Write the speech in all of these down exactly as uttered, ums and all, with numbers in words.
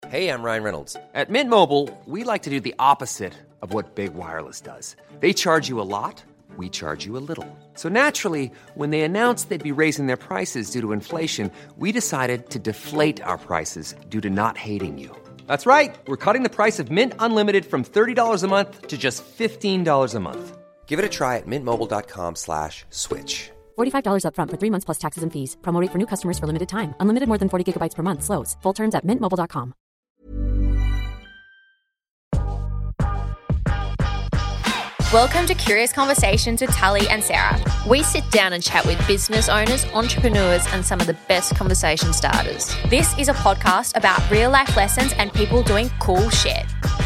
Hey, I'm Ryan Reynolds. At Mint Mobile, we like to do the opposite of what Big Wireless does. They charge you a lot, we charge you a little. So naturally, when they announced they'd be raising their prices due to inflation, we decided to deflate our prices due to not hating you. That's right. We're cutting the price of Mint Unlimited from thirty dollars a month to just fifteen dollars a month. Give it a try at mintmobile.com slash switch. forty-five dollars up front for three months plus taxes and fees. Promo rate for new customers for limited time. Unlimited more than forty gigabytes per month. Slows full terms at mint mobile dot com. Welcome to Curious Conversations with Tali and Sarah. We sit down and chat with business owners, entrepreneurs, and some of the best conversation starters. This is a podcast about real life lessons and people doing cool shit.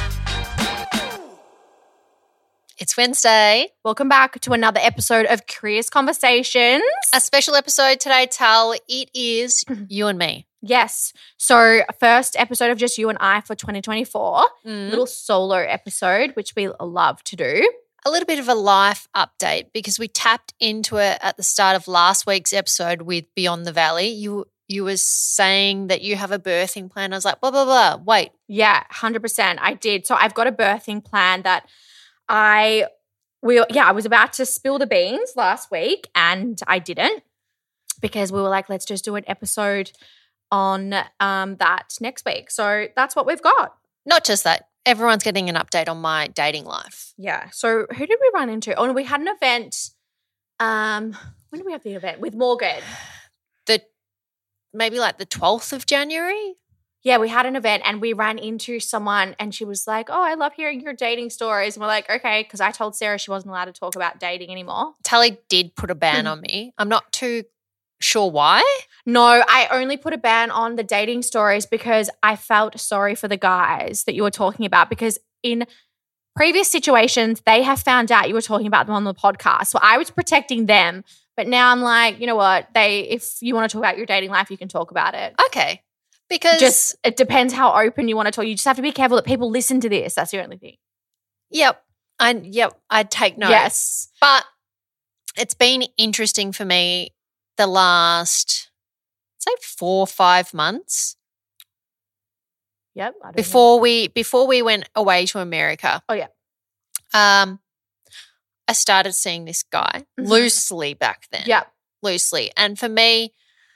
It's Wednesday. Welcome back to another episode of Curious Conversations. A special episode today, Tal. It is you and me. Yes. So first episode of just you and I for twenty twenty-four. Mm. Little solo episode, which we love to do. A little bit of a life update because we tapped into it at the start of last week's episode with Beyond the Valley. You you were saying that you have a birthing plan. I was like, blah, blah, blah. Wait. Yeah, one hundred percent. I did. So I've got a birthing plan that I we yeah, I was about to spill the beans last week and I didn't because we were like, let's just do an episode on um, that next week. So that's what we've got. Not just that. Everyone's getting an update on my dating life. Yeah. So who did we run into? Oh, no, we had an event. Um, when did we have the event? With Morgan. The maybe like the twelfth of January? Yeah, we had an event and we ran into someone and she was like, oh, I love hearing your dating stories. And we're like, okay, because I told Sarah she wasn't allowed to talk about dating anymore. Tali did put a ban on me. I'm not too sure why. No, I only put a ban on the dating stories because I felt sorry for the guys that you were talking about because in previous situations, they have found out you were talking about them on the podcast. So I was protecting them. But now I'm like, you know what? They, if you want to talk about your dating life, you can talk about it. Okay. Because just it depends how open you want to talk. You just have to be careful that people listen to this. That's the only thing. Yep. I yep, I'd take notes. Yes. But it's been interesting for me the last, say, four or five months. Yep. I don't before know. we before we went away to America. Oh yeah. Um, I started seeing this guy Mm-hmm. loosely back then. Yep. Loosely. And for me,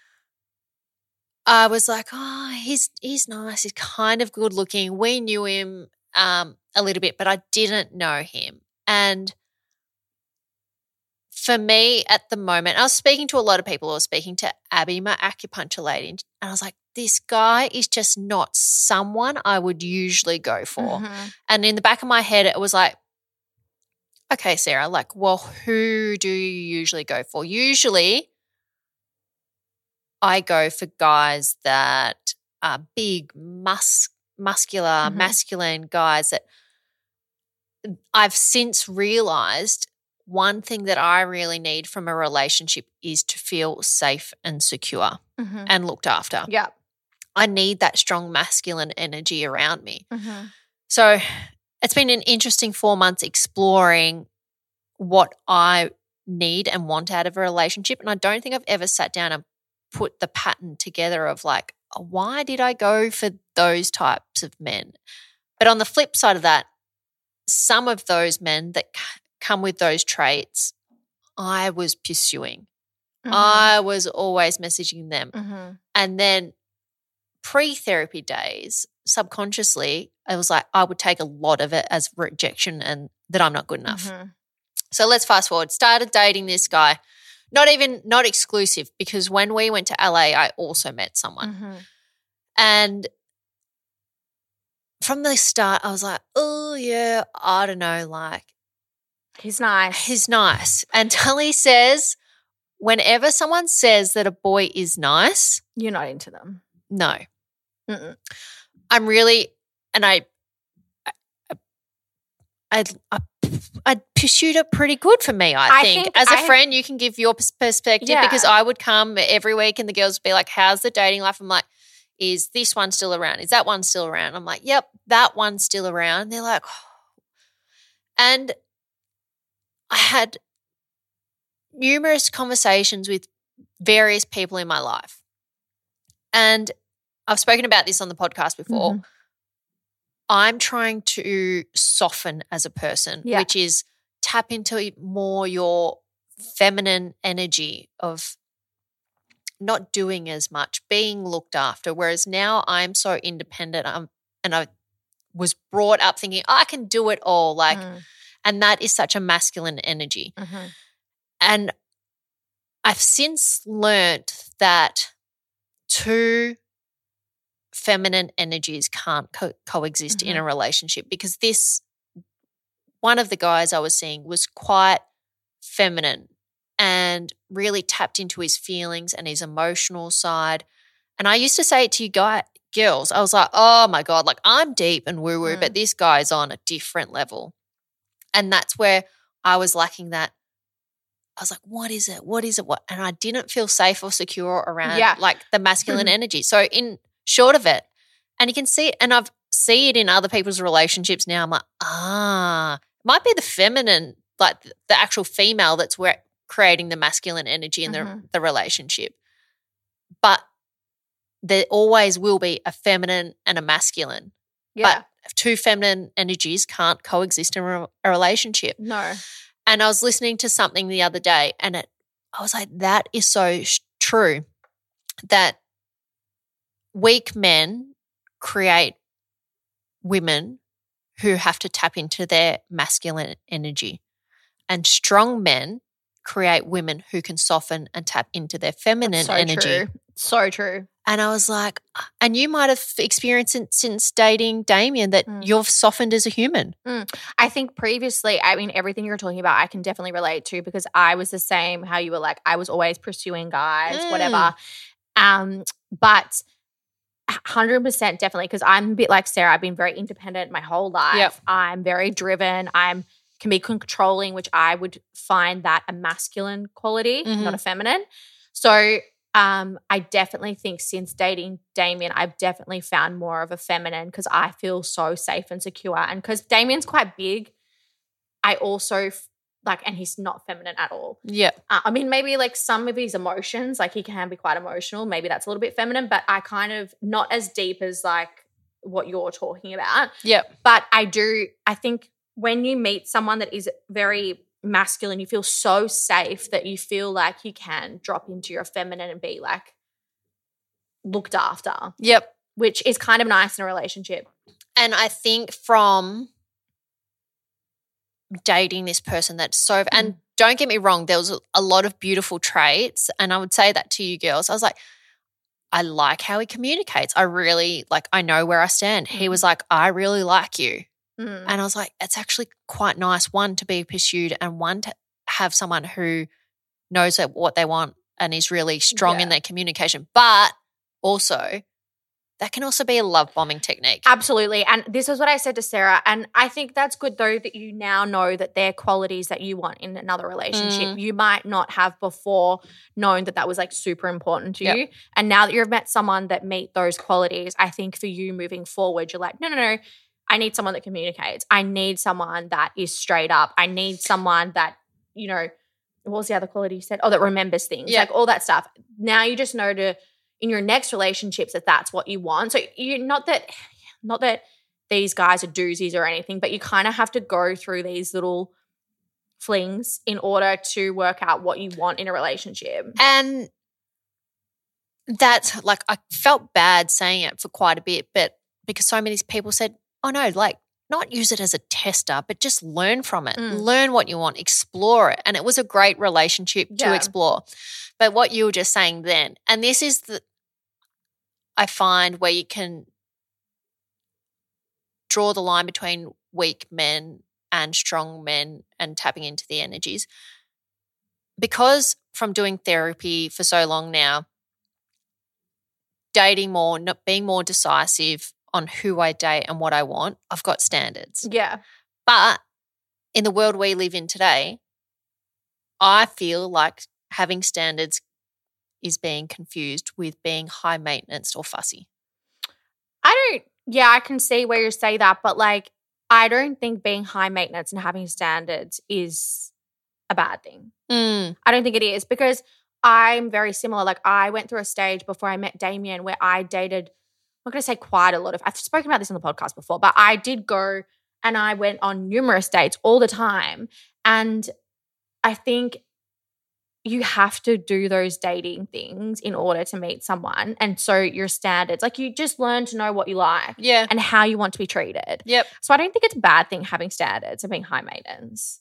I was like, oh, he's he's nice. He's kind of good looking. We knew him um, a little bit, but I didn't know him. And for me at the moment, I was speaking to a lot of people. I was speaking to Abby, my acupuncture lady, and I was like, this guy is just not someone I would usually go for. Mm-hmm. And in the back of my head, it was like, okay, Sarah, like, well, who do you usually go for? Usually I go for guys that are big, mus- muscular, Mm-hmm. masculine guys that I've since realised one thing that I really need from a relationship is to feel safe and secure Mm-hmm. and looked after. Yep. I need that strong masculine energy around me. Mm-hmm. So it's been an interesting four months exploring what I need and want out of a relationship. And I don't think I've ever sat down and put the pattern together of like, oh, why did I go for those types of men? But on the flip side of that, some of those men that c- come with those traits, I was pursuing. Mm-hmm. I was always messaging them. Mm-hmm. And then pre-therapy days, subconsciously, I was like, I would take a lot of it as rejection and that I'm not good enough. Mm-hmm. So let's fast forward. Started dating this guy, not even, not exclusive, because when we went to L A, I also met someone. Mm-hmm. And from the start, I was like, oh, yeah, I don't know, like, He's nice. he's nice. And Tully says, whenever someone says that a boy is nice, You're not into them. no. Mm-mm. I'm really, and I, I, I, I pursued it pretty good for me, I, I think. think As a I- friend, you can give your pers- perspective Yeah. because I would come every week and the girls would be like, how's the dating life? I'm like, is this one still around? Is that one still around? I'm like, yep, that one's still around. They're like, oh. And I had numerous conversations with various people in my life. And I've spoken about this on the podcast before. Mhm. I'm trying to soften as a person, Yeah. which is tap into more your feminine energy of not doing as much, being looked after. Whereas now I'm so independent, I'm, and I was brought up thinking oh, I can do it all, like, Mm. and that is such a masculine energy. Mhm. And I've since learnt that two feminine energies can't co- coexist in a relationship, because this one of the guys I was seeing was quite feminine and really tapped into his feelings and his emotional side. And I used to say it to you guys, girls, I was like, oh my God, like I'm deep and woo-woo, Mm. but this guy's on a different level. And that's where I was lacking that. I was like, what is it? What is it? What? And I didn't feel safe or secure around Yeah. like the masculine energy. So in short of it, and you can see it, and I've see it in other people's relationships now. I'm like, ah, it might be the feminine, like the, the actual female that's where creating the masculine energy in Mhm. the, the relationship. But there always will be a feminine and a masculine. Yeah. But two feminine energies can't coexist in a, a relationship. No. And I was listening to something the other day, and it, I was like, that is so sh- true, that weak men create women who have to tap into their masculine energy, and strong men create women who can soften and tap into their feminine so energy. True. So true. And I was like, and you might have experienced it since dating Damien that Mm. you've softened as a human. I think previously, I mean, everything you're talking about, I can definitely relate to, because I was the same, how you were like, I was always pursuing guys, Mm. whatever. Um, but one hundred percent definitely, because I'm a bit like Sarah. I've been very independent my whole life. Yep. I'm very driven. I'm can be controlling, which I would find that a masculine quality, Mhm. not a feminine. So um, I definitely think since dating Damien, I've definitely found more of a feminine, because I feel so safe and secure. And because Damien's quite big, I also f- like, and he's not feminine at all. Yeah. Uh, I mean, maybe like some of his emotions, like he can be quite emotional. Maybe that's a little bit feminine, but I kind of not as deep as like what you're talking about. Yep. But I do, I think when you meet someone that is very masculine, you feel so safe that you feel like you can drop into your feminine and be like looked after, Yep. which is kind of nice in a relationship. And I think from dating this person that's so, and don't get me wrong, there was a, a lot of beautiful traits, and I would say that to you girls. I was like, I like how he communicates. I really, like, I know where I stand. He was like, I really like you. Mm. And I was like, it's actually quite nice, one, to be pursued, and one, to have someone who knows that what they want and is really strong in Yeah. their communication. But also, that can also be a love bombing technique. Absolutely. And this is what I said to Sarah. And I think that's good, though, that you now know that they're qualities that you want in another relationship. Mm. You might not have before known that that was like super important to Yep. you. And now that you've met someone that meet those qualities, I think for you moving forward, you're like, no, no, no. I need someone that communicates. I need someone that is straight up. I need someone that, you know, what was the other quality you said? Oh, that remembers things. Yeah. Like all that stuff. Now you just know to, in your next relationships, that that's what you want. So you not that, not that these guys are doozies or anything, but you kind of have to go through these little flings in order to work out what you want in a relationship. And that's like, I felt bad saying it for quite a bit, but because so many people said, oh no, like not use it as a tester, but just learn from it. Mm. Learn what you want, explore it. And it was a great relationship Yeah. to explore. But what you were just saying then, and this is the, I find where you can draw the line between weak men and strong men and tapping into the energies. Because from doing therapy for so long now, dating more, not being more decisive on who I date and what I want, I've got standards. Yeah. But in the world we live in today, I feel like having standards is being confused with being high maintenance or fussy. I don't, yeah, I can see where you say that, but like, I don't think being high maintenance and having standards is a bad thing. Mm. I don't think it is, because I'm very similar. Like, I went through a stage before I met Damien where I dated not going to say quite a lot of, I've spoken about this on the podcast before, but I did go and I went on numerous dates all the time. And I think you have to do those dating things in order to meet someone. And so your standards, like you just learn to know what you like Yeah. and how you want to be treated. Yep. So I don't think it's a bad thing having standards and being high maintenance.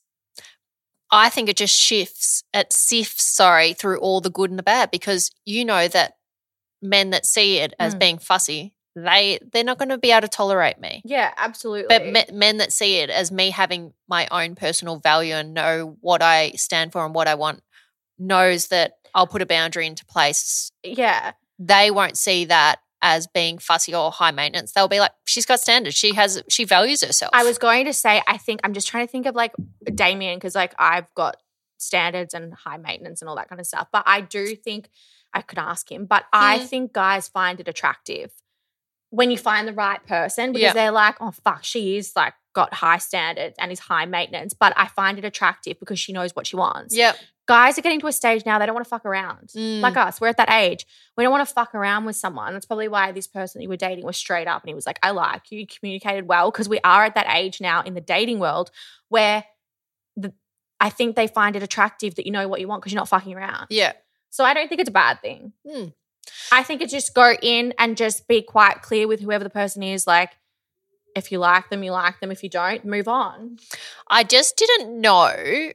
I think it just shifts, it sifts, sorry, through all the good and the bad, because you know that men that see it as Mm. being fussy, they, they're not going to be able to tolerate me. Yeah, absolutely. But me, men that see it as me having my own personal value and know what I stand for and what I want, knows that I'll put a boundary into place. yeah. They won't see that as being fussy or high maintenance. They'll be like, she's got standards. She has, she values herself. I was going to say, I think I'm just trying to think of like Damien, because like I've got standards and high maintenance and all that kind of stuff. But I do think I could ask him, but I Hmm. think guys find it attractive when you find the right person, because Yeah. they're like, oh fuck, she is like got high standards and is high maintenance. But I find it attractive because she knows what she wants. Yep. Guys are getting to a stage now they don't want to fuck around. Mm. Like us, we're at that age. We don't want to fuck around with someone. That's probably why this person that you were dating was straight up and he was like, I like you, you communicated well, because we are at that age now in the dating world where the, I think they find it attractive that you know what you want because you're not fucking around. Yeah. So I don't think it's a bad thing. Mm. I think it's just go in and just be quite clear with whoever the person is. Like, if you like them, you like them. If you don't, move on. I just didn't know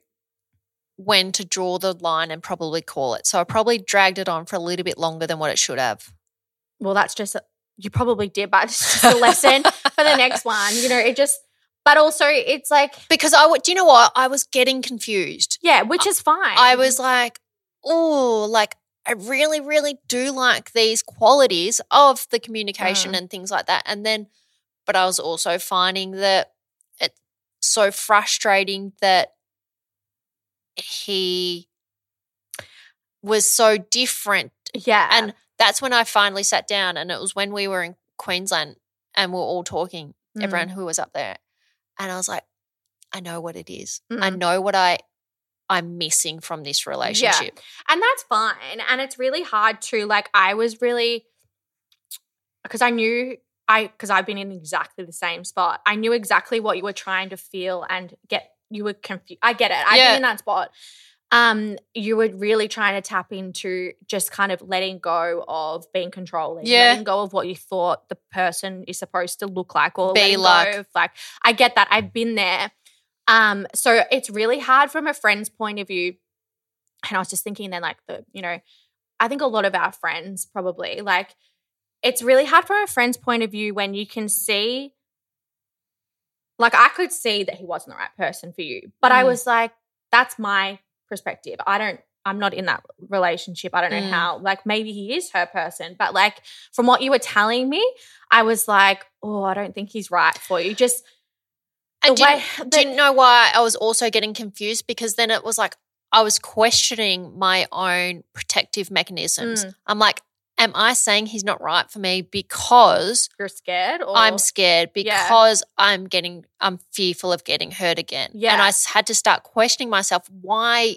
when to draw the line and probably call it. So I probably dragged it on for a little bit longer than what it should have. Well, that's just, a, you probably did, but it's just a lesson for the next one. You know, it just, but also it's like, Because I would, do you know what? I was getting confused. yeah, which is fine. I was like, oh, like I really, really do like these qualities of the communication Mm. and things like that. And then, but I was also finding that it's so frustrating that he was so different. yeah. And that's when I finally sat down, and it was when we were in Queensland and we were all talking, Mm. everyone who was up there. And I was like, I know what it is. I Mm. know what I, I'm missing from this relationship. And that's fine. And it's really hard to, like, I was really, because I knew, I, because I've been in exactly the same spot. I knew exactly what you were trying to feel and get, you were confused. I get it. I've Yeah. been in that spot. Um, you were really trying to tap into just kind of letting go of being controlling, Yeah. letting go of what you thought the person is supposed to look like or Be letting like. go of, like, I get that. I've been there. Um, so it's really hard from a friend's point of view. And I was just thinking then, like, the, you know, I think a lot of our friends probably, like, it's really hard from a friend's point of view when you can see, like, I could see that he wasn't the right person for you. But I Mm. was like, that's my perspective. I don't, I'm not in that relationship. I don't know Mm. how, like, maybe he is her person. But, like, from what you were telling me, I was like, oh, I don't think he's right for you. Just And the do you, way do that- you know why I was also getting confused? Because then it was like I was questioning my own protective mechanisms. Mm. I'm like, am I saying he's not right for me because you're scared or I'm scared, Yeah. because I'm getting, I'm fearful of getting hurt again. Yeah. And I s- had to start questioning myself, why,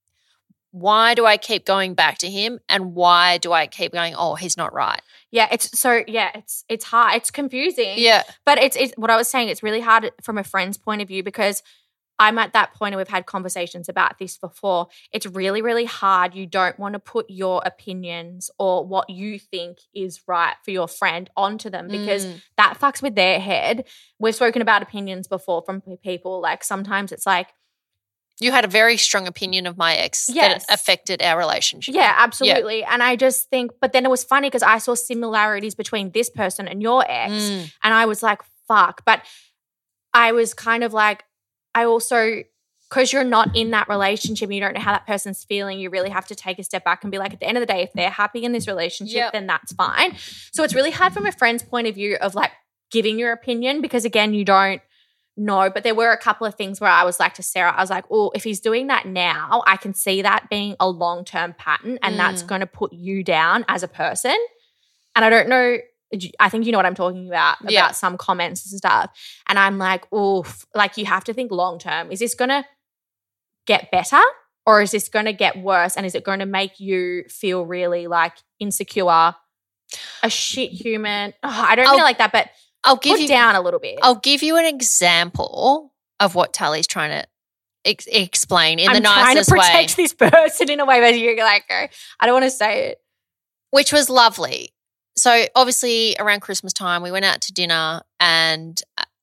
why do I keep going back to him, and why do I keep going, oh, he's not right? Yeah, it's so yeah, it's it's hard. It's confusing. Yeah. But it's it's what I was saying, it's really hard from a friend's point of view because I'm at that point and we've had conversations about this before. It's really, really hard. You don't want to put your opinions or what you think is right for your friend onto them because Mm. that fucks with their head. We've spoken about opinions before from p- people. Like sometimes it's like, You had a very strong opinion of my ex Yes. that affected our relationship. yeah, absolutely. And I just think, but then it was funny because I saw similarities between this person and your ex. Mm. And I was like, fuck. But I was kind of like, I also, because you're not in that relationship and you don't know how that person's feeling, you really have to take a step back and be like, at the end of the day, if they're happy in this relationship, Yep. then that's fine. So it's really hard from a friend's point of view of like giving your opinion because, again, you don't know. But there were a couple of things where I was like to Sarah, I was like, oh, if he's doing that now, I can see that being a long-term pattern and that's Mm. going to put you down as a person. And I don't know, I think you know what I'm talking about, about Yeah. some comments and stuff. And I'm like, oof, like you have to think long-term. Is this going to get better or is this going to get worse? And is it going to make you feel really like insecure a shit human. Oh, I don't I'll- mean it like that, but I'll give put you down a little bit. I'll give you an example of what Tally's trying to ex- explain in I'm the trying to nicest way, protect this person in a way where you're like, oh, I don't want to say it. which was lovely. So obviously around Christmas time we went out to dinner and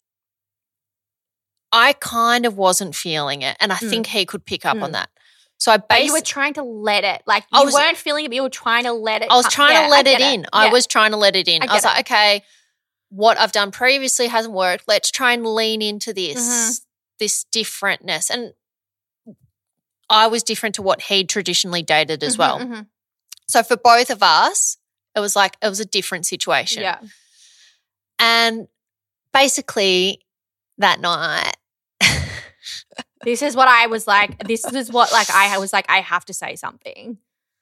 I kind of wasn't feeling it and I Mm. think he could pick up Mm. on that. So I But you were basically trying to let it. Like I you was- weren't feeling it, but you were trying to let it. I was come- trying Yeah, to let I it get in. I Yeah. was trying to let it in. I I, was get like, okay, what I've done previously hasn't worked. Let's try and lean into this, Mhm. this differentness. And I was different to what he'd traditionally dated as Mhm, well. mhm. So for both of us, it was like it was a different situation. Yeah. And basically that night, This is what I was like. This is what like I was like, I have to say something.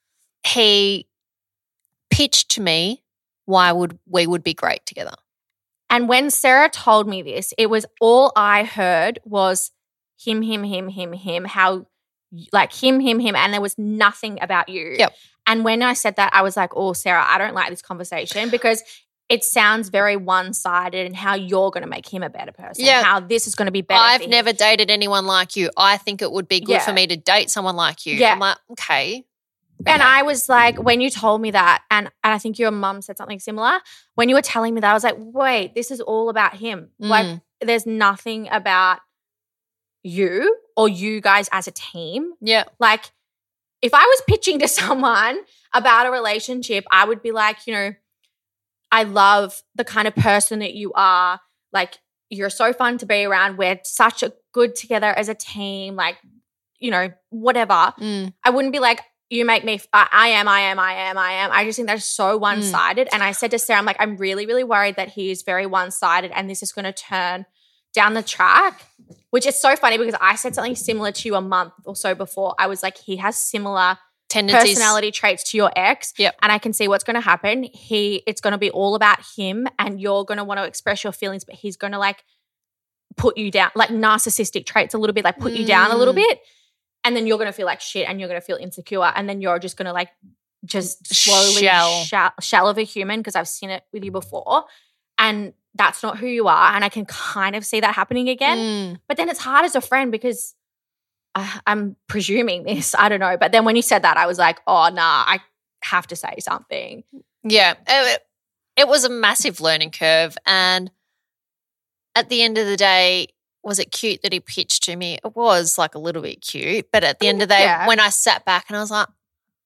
he pitched to me why would we would be great together. And when Sarah told me this, it was all I heard was him, him, him, him, him, how like him, him, him, and there was nothing about you. Yep. And when I said that, I was like, oh, Sarah, I don't like this conversation because it sounds very one-sided and how you're going to make him a better person, Yeah. how this is going to be better. I've for him. never dated anyone like you. I think it would be good Yeah. for me to date someone like you. Yeah. I'm like, okay. And okay. I was like, when you told me that, and, and I think your mum said something similar, when you were telling me that, I was like, wait, this is all about him. Like, Mm. there's nothing about you or you guys as a team. Yeah. Like, if I was pitching to someone about a relationship, I would be like, you know, I love the kind of person that you are. Like, you're so fun to be around. We're such a good together as a team. Like, you know, whatever. Mm. I wouldn't be like, you make me, I, I am, I am, I am, I am. I just think that's so one-sided. And I said to Sarah, I'm like, I'm really, really worried that he is very one-sided and this is going to turn down the track, which is so funny because I said something similar to you a month or so before. I was like, he has similar Tendencies. personality traits to your ex. Yep. And I can see what's going to happen. He, it's going to be all about him and you're going to want to express your feelings, but he's going to like put you down, like narcissistic traits a little bit, like put you down a little Mm. bit. And then you're going to feel like shit and you're going to feel insecure. And then you're just going to like just slowly Shell. shell, shell of a human because I've seen it with you before. And that's not who you are. And I can kind of see that happening again. Mm. But then it's hard as a friend because I, I'm presuming this. I don't know. But then when you said that, I was like, oh, nah, I have to say something. Yeah. It, it was a massive learning curve. And at the end of the day, was it cute that he pitched to me? It was like a little bit cute. But at the end of the day, Yeah. when I sat back and I was like,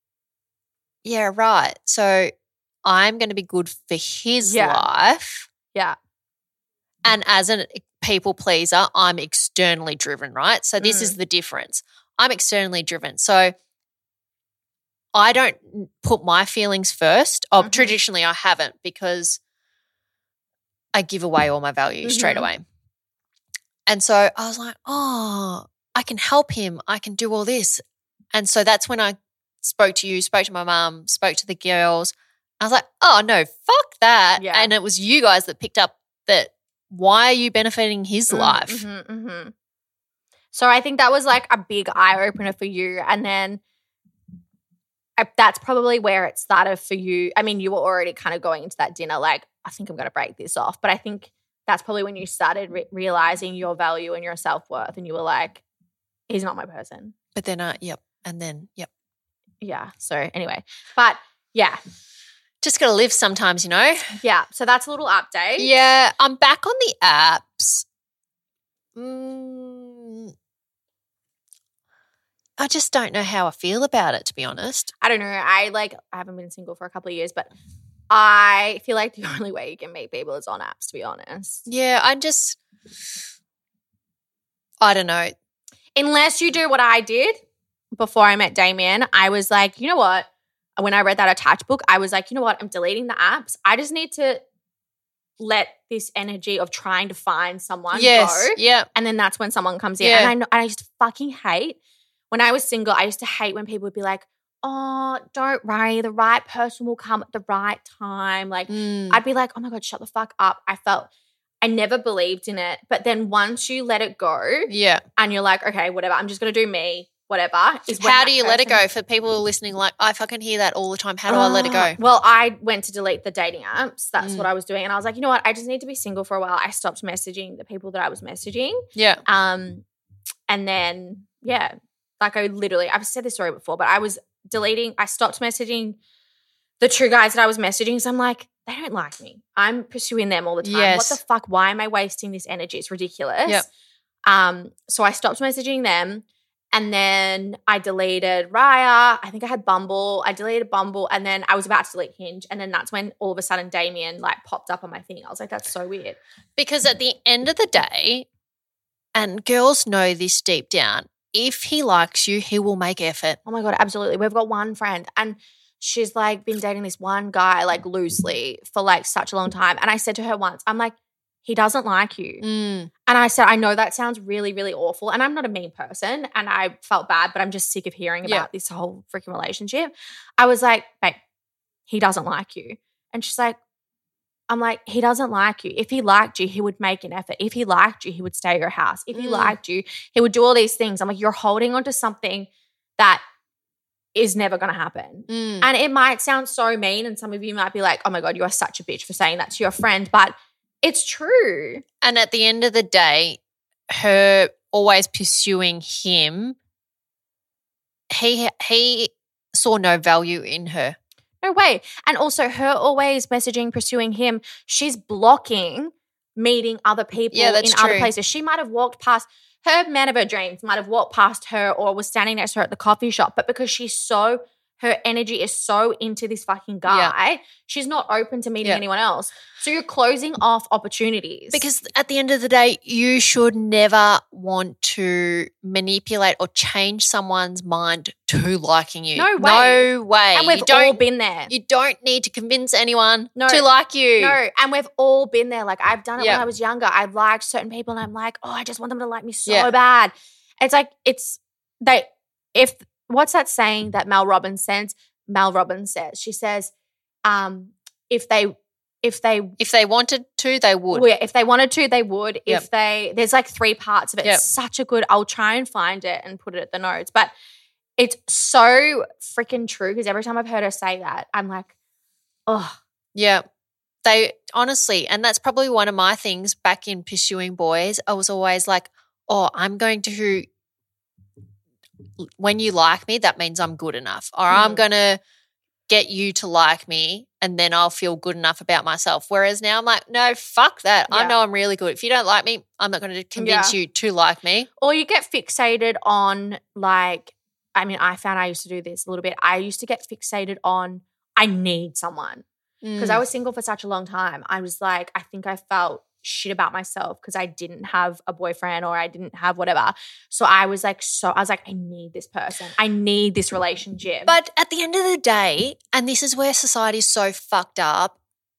yeah, right. So I'm going to be good for his Yeah. life. Yeah. And as a people pleaser, I'm externally driven, right? So this Mm. is the difference. I'm externally driven. So I don't put my feelings first. Oh, Mhm. traditionally I haven't because I give away all my values straight Mhm. away. And so I was like, oh, I can help him. I can do all this. And so that's when I spoke to you, spoke to my mum, spoke to the girls. I was like, oh, no, fuck that. Yeah. And it was you guys that picked up that why are you benefiting his Mm, life? mhm, mhm. So I think that was like a big eye opener for you. And then I, that's probably where it started for you. I mean, you were already kind of going into that dinner like, I think I'm going to break this off. But I think that's probably when you started re- realizing your value and your self-worth and you were like, he's not my person. But then, uh, yep. And then, yep. Yeah. So anyway, but yeah, Just got to live sometimes, you know? yeah. So that's a little update. Yeah. I'm back on the apps. Mm, I just don't know how I feel about it, to be honest. I don't know. I like, I haven't been single for a couple of years, but I feel like the only way you can meet people is on apps, to be honest. Yeah, I just, I don't know. Unless you do what I did before I met Damien, I was like, you know what? When I read that attached book, I was like, you know what? I'm deleting the apps. I just need to let this energy of trying to find someone Yes. go. Yeah. And then that's when someone comes in. Yeah. And I know, and I just fucking hate when I was single, I used to hate when people would be like, oh, don't worry, the right person will come at the right time. Like, Mm. I'd be like, oh my God, shut the fuck up. I felt, I never believed in it. But then once you let it go Yeah. and you're like, okay, whatever, I'm just going to do me, whatever. Is when How that do you let it person- go? For people who are listening, like, I fucking hear that all the time. How do I let it go? Well, I went to delete the dating apps. That's Mm. what I was doing. And I was like, you know what? I just need to be single for a while. I stopped messaging the people that I was messaging. Yeah. Um, and then, yeah, like I literally, I've said this story before, but I was deleting, I stopped messaging the two guys that I was messaging. So I'm like, they don't like me. I'm pursuing them all the time. Yes. What the fuck? Why am I wasting this energy? It's ridiculous. Yep. Um, so I stopped messaging them. And then I deleted Raya. I think I had Bumble. I deleted Bumble. And then I was about to delete Hinge. And then that's when all of a sudden Damien like popped up on my thing. I was like, that's so weird. Because at the end of the day, and girls know this deep down, if he likes you, he will make effort. Oh my God, absolutely. We've got one friend and she's like been dating this one guy like loosely for like such a long time. And I said to her once, I'm like, he doesn't like you. Mm. And I said, I know that sounds really, really awful. And I'm not a mean person and I felt bad, but I'm just sick of hearing Yeah. about this whole freaking relationship. I was like, babe, he doesn't like you. And she's like, I'm like, he doesn't like you. If he liked you, he would make an effort. If he liked you, he would stay at your house. If he Mm. liked you, he would do all these things. I'm like, you're holding on to something that is never going to happen. Mm. And it might sound so mean and some of you might be like, oh my God, you are such a bitch for saying that to your friend. But it's true. And at the end of the day, her always pursuing him, he he saw no value in her. No way. And also her always messaging, pursuing him, she's blocking meeting other people Yeah, that's in other true. places. She might have walked past, her man of her dreams might have walked past her or was standing next to her at the coffee shop, but because she's so, her energy is so into this fucking guy, she's not open to meeting Yeah. anyone else. So you're closing off opportunities. Because at the end of the day, you should never want to manipulate or change someone's mind to liking you. No way. No way. and we've you don't, all been there. You don't need to convince anyone No. to like you. No, and we've all been there. Like I've done it Yeah. when I was younger. I liked certain people and I'm like, oh, I just want them to like me so Yeah. bad. It's like, it's, they, if, what's that saying that Mel Robbins says? Mel Robbins says, she says, um, if they, if they, If they wanted to, they would. well, yeah, if they wanted to, they would. Yep. If they, there's like three parts of it. Yep. It's such a good, I'll try and find it and put it at the notes. But it's so freaking true because every time I've heard her say that, I'm like, oh, Yeah. They honestly, and that's probably one of my things back in pursuing boys. I was always like, oh, I'm going to, when you like me, that means I'm good enough. Or I'm Mm. going to get you to like me and then I'll feel good enough about myself. Whereas now I'm like, no, fuck that. I Yeah. know I'm really good. If you don't like me, I'm not going to convince Yeah. you to like me. or you get fixated on like, I mean, I found I used to do this a little bit. I used to get fixated on, I need someone. Because Mm. I was single for such a long time. I was like, I think I felt shit about myself because I didn't have a boyfriend or I didn't have whatever. So I was like, so I was like, I need this person. I need this relationship. But at the end of the day, and this is where society is so fucked up,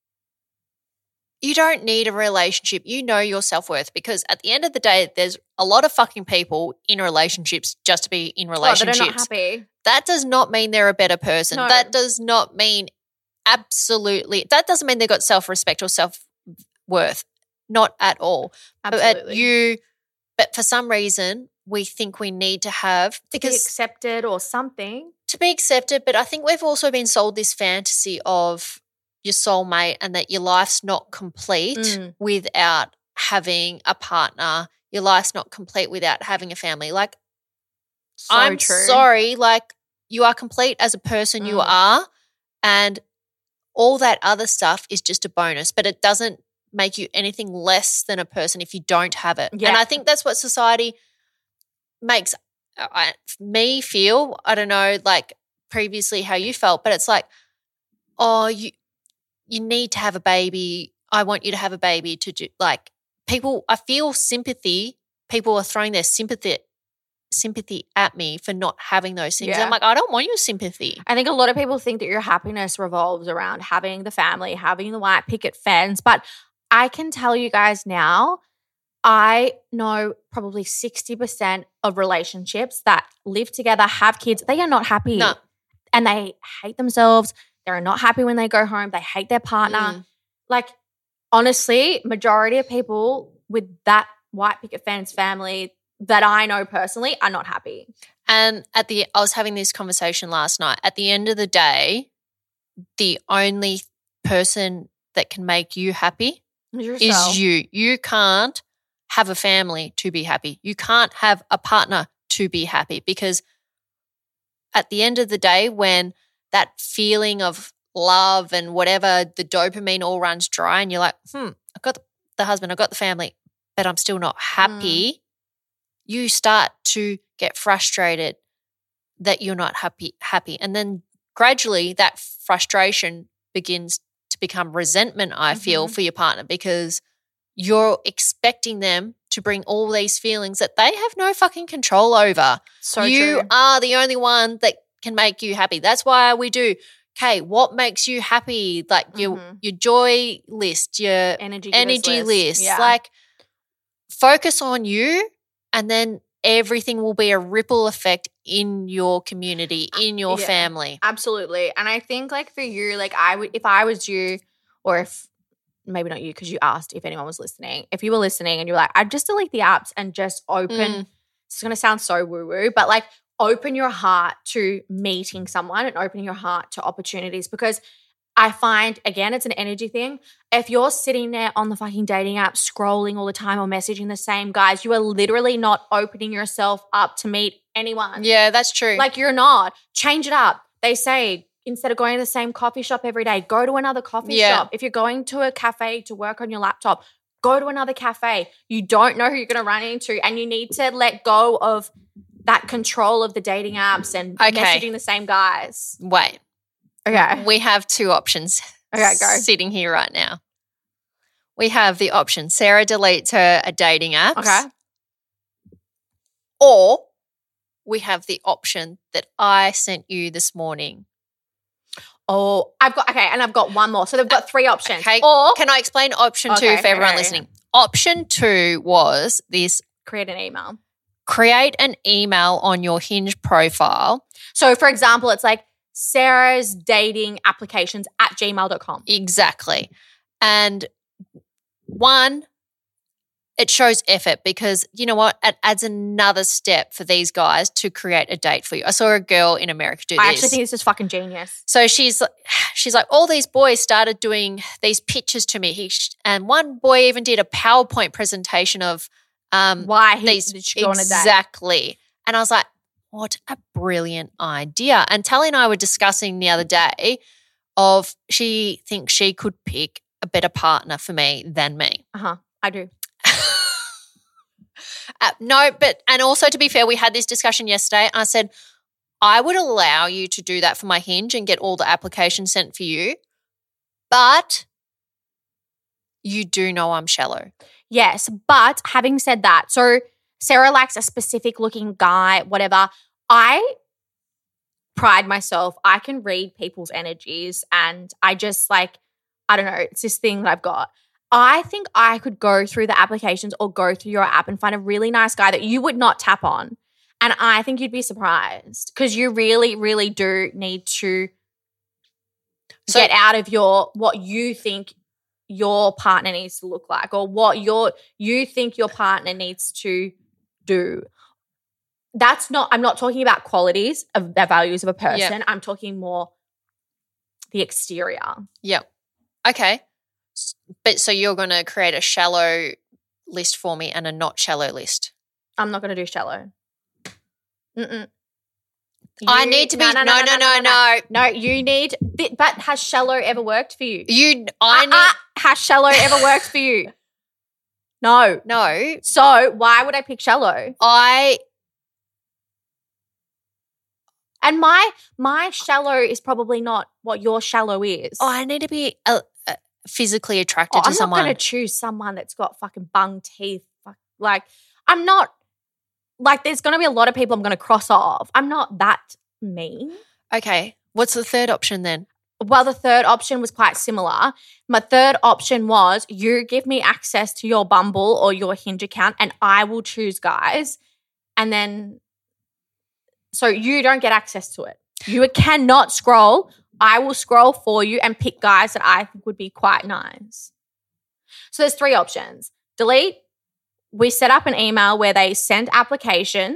you don't need a relationship. You know your self-worth because at the end of the day, there's a lot of fucking people in relationships just to be in oh, that relationships. are not happy. That does not mean they're a better person. No. That does not mean absolutely, that doesn't mean they've got self-respect or self-worth. Not at all. Absolutely. But you, but for some reason, we think we need to have, to be because accepted or something. to be accepted, but I think we've also been sold this fantasy of your soulmate and that your life's not complete Mm. without having a partner. Your life's not complete without having a family. Like, So I'm true. sorry, like you are complete as a person you Mm. are, and all that other stuff is just a bonus, but it doesn't make you anything less than a person if you don't have it. Yeah. And I think that's what society makes uh, me feel. I don't know, like previously how you felt, but it's like, oh, you you need to have a baby. I want you to have a baby to do, like people, I feel sympathy. People are throwing their sympathy sympathy at me for not having those things. Yeah. I'm like, I don't want your sympathy. I think a lot of people think that your happiness revolves around having the family, having the white picket fence. But I can tell you guys now, I know probably sixty percent of relationships that live together, have kids, they are not happy. No. And they hate themselves. They're not happy when they go home. They hate their partner. Mm. Like, honestly, majority of people with that white picket fence family that I know personally are not happy. And at the I was having this conversation last night. At the end of the day, the only person that can make you happy Yourself. is you. You can't have a family to be happy. You can't have a partner to be happy, because at the end of the day, when that feeling of love and whatever, the dopamine all runs dry and you're like, hmm, I've got the husband, I've got the family, but I'm still not happy, mm. you start to get frustrated that you're not happy, happy. And then gradually that frustration begins to become resentment, I mm-hmm. feel, for your partner, because you're expecting them to bring all these feelings that they have no fucking control over. So you true. are the only one that can make you happy. That's why we do, okay, what makes you happy? Like mm-hmm. your your joy list, your energy, energy list. list. Yeah. Like focus on you, and then everything will be a ripple effect in your community, in your yeah, family. Absolutely. And I think like for you, like I would, if I was you, or if maybe not you, because you asked if anyone was listening. If you were listening and you're like, I'd just delete the apps and just open, Mm. it's going to sound so woo-woo, but like open your heart to meeting someone and opening your heart to opportunities, because I find, again, it's an energy thing. If you're sitting there on the fucking dating app scrolling all the time or messaging the same guys, you are literally not opening yourself up to meet anyone. Yeah, that's true. Like you're not. Change it up. They say, instead of going to the same coffee shop every day, go to another coffee Yeah. shop. If you're going to a cafe to work on your laptop, go to another cafe. You don't know who you're going to run into, and you need to let go of that control of the dating apps and Okay. messaging the same guys. Wait. Okay. We have two options Okay, go. sitting here right now. We have the option Sarah deletes her a dating apps. Okay. Or we have the option that I sent you this morning. Oh, I've got, okay, and I've got one more. So they've got three options. Okay. Or Can I explain option Okay, two for everyone okay, listening? Option two was this: create an email. create an email on your Hinge profile. So, for example, it's like Sarah's dating applications at gmail dot com. Exactly. And one, it shows effort, because you know what? It adds another step for these guys to create a date for you. I saw a girl in America do I this. actually think this is fucking genius. So she's she's like, all these boys started doing these pictures to me. He and one boy even did a PowerPoint presentation of um, Why he these should go on a date. exactly. And I was like, what a brilliant idea. And Tally and I were discussing the other day of she thinks she could pick a better partner for me than me. Uh-huh. I do. Uh, no, but and also to be fair, we had this discussion yesterday. And I said, I would allow you to do that for my Hinge and get all the applications sent for you, but you do know I'm shallow. Yes, but having said that, so Sarah likes a specific looking guy, whatever. I pride myself. I can read people's energies, and I just like, I don't know, it's this thing that I've got. I think I could go through the applications or go through your app and find a really nice guy that you would not tap on. And I think you'd be surprised, because you really, really do need to So- get out of your what you think your partner needs to look like, or what your you think your partner needs to do. That's not, I'm not talking about qualities of the values of a person. Yeah. I'm talking more the exterior. Yeah. Okay. S- But so you're going to create a shallow list for me and a not shallow list. I'm not going to do shallow. Mm-mm. I You- need to be no, no, no, no, no, no. no. No, you need, but has shallow ever worked for you? You I need Uh-uh. Has shallow ever worked for you? No. no. So why would I pick shallow? I And my my shallow is probably not what your shallow is. oh, I need to be uh, uh, physically attracted Oh, to I'm someone. not going to choose someone that's got fucking bung teeth. Fuck, like, I'm not, like, there's going to be a lot of people I'm going to cross off. I'm not that mean. Okay. What's the third option then? Well, the third option was quite similar. My third option was you give me access to your Bumble or your Hinge account and I will choose guys. And then, so you don't get access to it. You cannot scroll. I will scroll for you and pick guys that I think would be quite nice. So there's three options. Delete. We set up an email where they send applications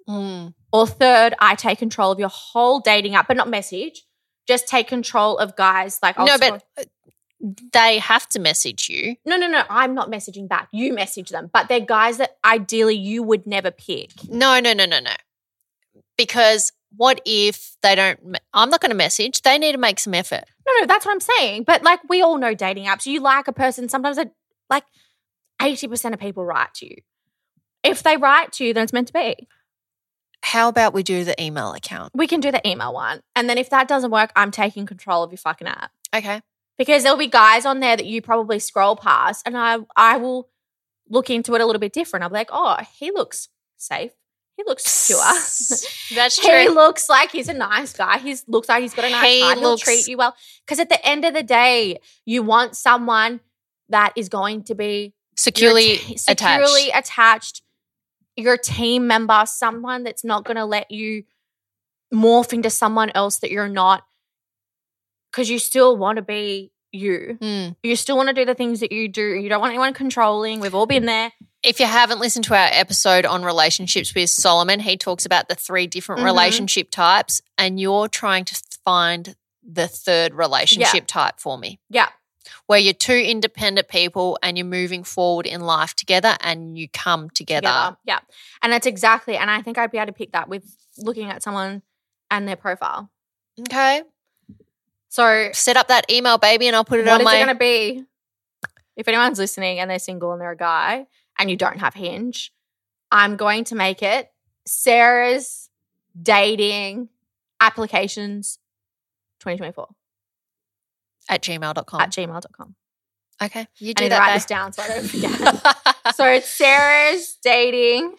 Mm. Or third, I take control of your whole dating app, but not message. Just take control of guys. Like, I'll No, scroll- but they have to message you. No, no, no. I'm not messaging back. You message them. But they're guys that ideally you would never pick. No, no, no, no, no. Because what if they don't – I'm not going to message. They need to make some effort. No, no, that's what I'm saying. But like we all know dating apps. You like a person, sometimes it, like eighty percent of people write to you. If they write to you, then it's meant to be. How about we do the email account? We can do the email one. And then if that doesn't work, I'm taking control of your fucking app. Okay. Because there'll be guys on there that you probably scroll past and I I will look into it a little bit different. I'll be like, oh, he looks safe. He looks secure. That's He true. looks like he's a nice guy. He looks like he's got a nice He heart. He'll looks- treat you well. Because at the end of the day, you want someone that is going to be Securely your te- securely attached. attached, your team member, someone that's not going to let you morph into someone else that you're not, because you still want to be you. Mm. You still want to do the things that you do. You don't want anyone controlling. We've all been there. If you haven't listened to our episode on relationships with Solomon, he talks about the three different Mhm. relationship types, and you're trying to find the third relationship type for me, Yeah. where you're two independent people and you're moving forward in life together and you come together. Together. Yeah. And that's exactly, and I think I'd be able to pick that with looking at someone and their profile. Okay. So Set up that email, baby, and I'll put it what on is my it going to be? If anyone's listening and they're single and they're a guy and you don't have Hinge, I'm going to make it Sarah's dating applications twenty twenty-four at gmail dot com. at gmail dot com. Okay. You I do need to that, write babe. this down so I don't forget. So it's Sarah's dating,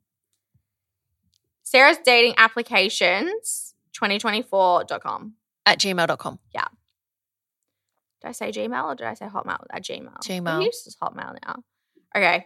Sarah's dating applications twenty twenty-four dot com. at gmail dot com. Did I say Gmail or did I say Hotmail? At Gmail. Gmail. We use Hotmail now. Okay,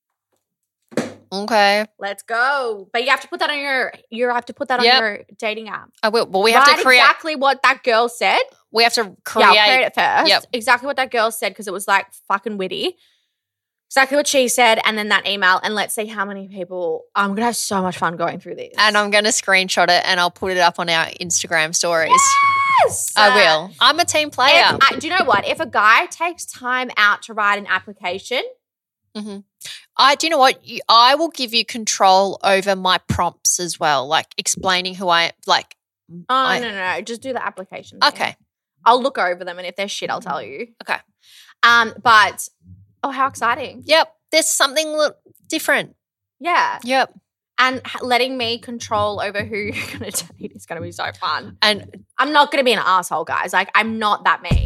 Okay. let's go. But you have to put that on your. You have to put that on Yep. your dating app. I will. Well, we have Write to create. exactly what that girl said. We have to create. Yeah, I'll create it first. Yep. Exactly what that girl said because it was like fucking witty. Exactly what she said, and then that email, and let's see how many people. I'm gonna have so much fun going through this. And I'm going to screenshot it and I'll put it up on our Instagram stories. yes, I will. I'm a team player. If, I, do you know what? If a guy takes time out to write an application, hmm I do you know what? You, I will give you control over my prompts as well, like explaining who I like. oh I- no, no, no, just do the application. thing. Okay. I'll look over them, and if they're shit, I'll tell you. Okay. Um, but oh, how exciting! Yep. There's something li- different. Yeah, Yep. and h- letting me control over who you're gonna date is gonna be so fun. And I'm not gonna be an asshole, guys. Like I'm not that me.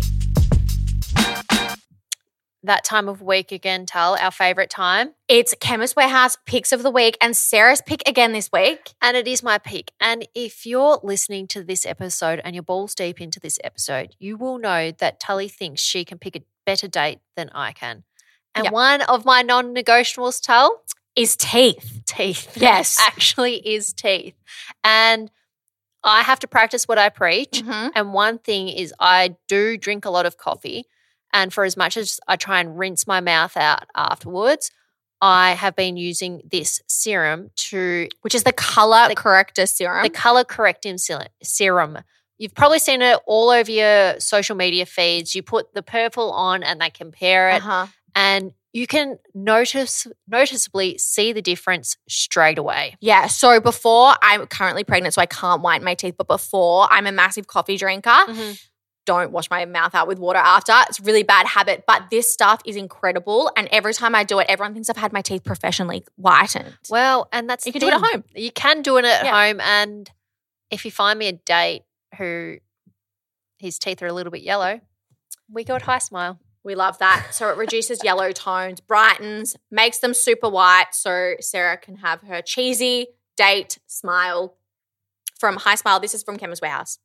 that time of week again, Tal, our favorite time. It's Chemist Warehouse picks of the week, and Sarah's pick again this week. And it is my pick. And if you're listening to this episode and you're balls deep into this episode, you will know that Tully thinks she can pick a better date than I can. And Yep. one of my non-negotiables, Tal, Is teeth. teeth. Yes. Actually is teeth. And I have to practice what I preach. Mhm. And one thing is I do drink a lot of coffee. And for as much as I try and rinse my mouth out afterwards, I have been using this serum to Which is the color The- corrector serum. the color corrective sil- serum. You've probably seen it all over your social media feeds. You put the purple on and they compare it, uh-huh. and you can notice noticeably see the difference straight away. Yeah. So before, I'm currently pregnant, so I can't whiten my teeth. But before, I'm a massive coffee drinker. Don't wash my mouth out with water after. It's a really bad habit. But this stuff is incredible. And every time I do it, everyone thinks I've had my teeth professionally whitened. Well, and that's You the can do it at thing. home. You can do it at Yeah. home, and if you find me a date who his teeth are a little bit yellow, we go at High Smile. We love that. So it reduces yellow tones, brightens, makes them super white so Sarah can have her cheesy date smile from High Smile. This is from Chemist Warehouse.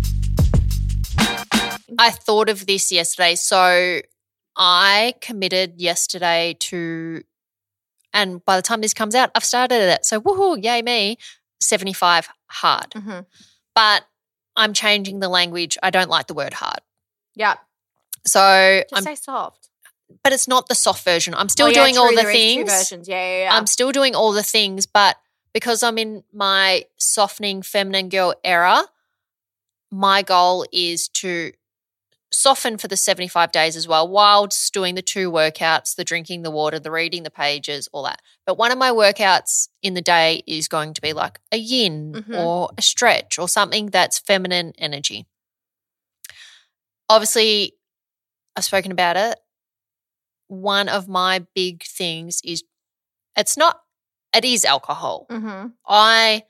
I thought of this yesterday. So I committed yesterday to, and by the time this comes out, I've started it. So woohoo, yay me, seventy-five hard. Mm-hmm. But I'm changing the language. I don't like the word hard. Yeah. So Just I'm, say soft. but it's not the soft version. I'm still Oh, yeah, doing all true, the there is two things. versions. Yeah, yeah, yeah. I'm still doing all the things, but because I'm in my softening feminine girl era, my goal is to soften for the seventy-five days as well, while just doing the two workouts, the drinking the water, the reading the pages, all that. But one of my workouts in the day is going to be like a yin Mhm. or a stretch or something that's feminine energy. Obviously, I've spoken about it. One of my big things is it's not, it is alcohol. Mm-hmm. I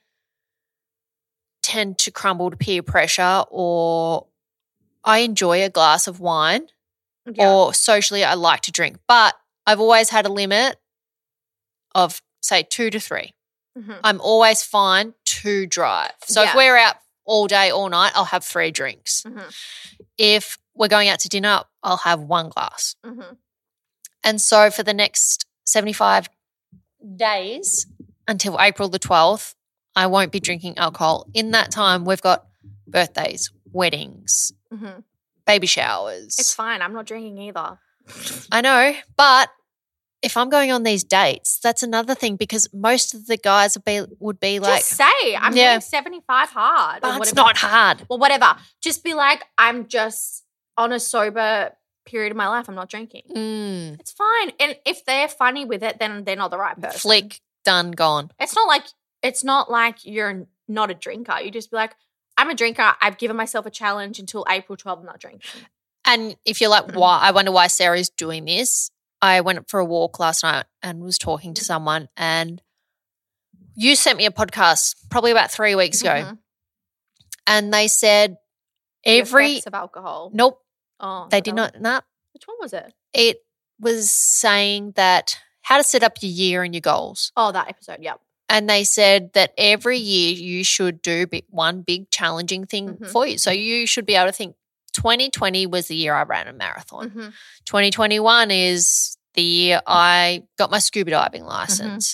tend to crumble to peer pressure, or I enjoy a glass of wine, Yeah. or socially I like to drink. But I've always had a limit of, say, two to three. Mhm. I'm always fine to drive. So Yeah. if we're out all day, all night, I'll have three drinks. Mhm. If we're going out to dinner, I'll have one glass. Mhm. And so for the next seventy-five days until April the twelfth, I won't be drinking alcohol. In that time, we've got birthdays, weddings, Mhm. baby showers. It's fine. I'm not drinking either. I know, but if I'm going on these dates, that's another thing, because most of the guys would be, would be like, Just say I'm Yeah. doing seventy-five hard. or but it's whatever. not hard. Well, whatever. Just be like, I'm just on a sober period of my life. I'm not drinking. Mm, It's fine. And if they're funny with it, then they're not the right person. flick, done, gone. It's not like it's not like you're not a drinker. You just be like, I'm a drinker. I've given myself a challenge until April twelfth. I'm not drinking. And if you're like, Mm. why? I wonder why Sarah's doing this. I went for a walk last night and was talking to someone, and you sent me a podcast probably about three weeks ago, Mhm. and they said The every effects of alcohol. nope, Oh, they is did that not. Nah, one? Which one was it? it was saying that how to set up your year and your goals. Oh, that episode. Yep. And they said that every year you should do bi- one big challenging thing Mhm. for you. So you should be able to think twenty twenty was the year I ran a marathon. Mhm. twenty twenty-one is the year I got my scuba diving license.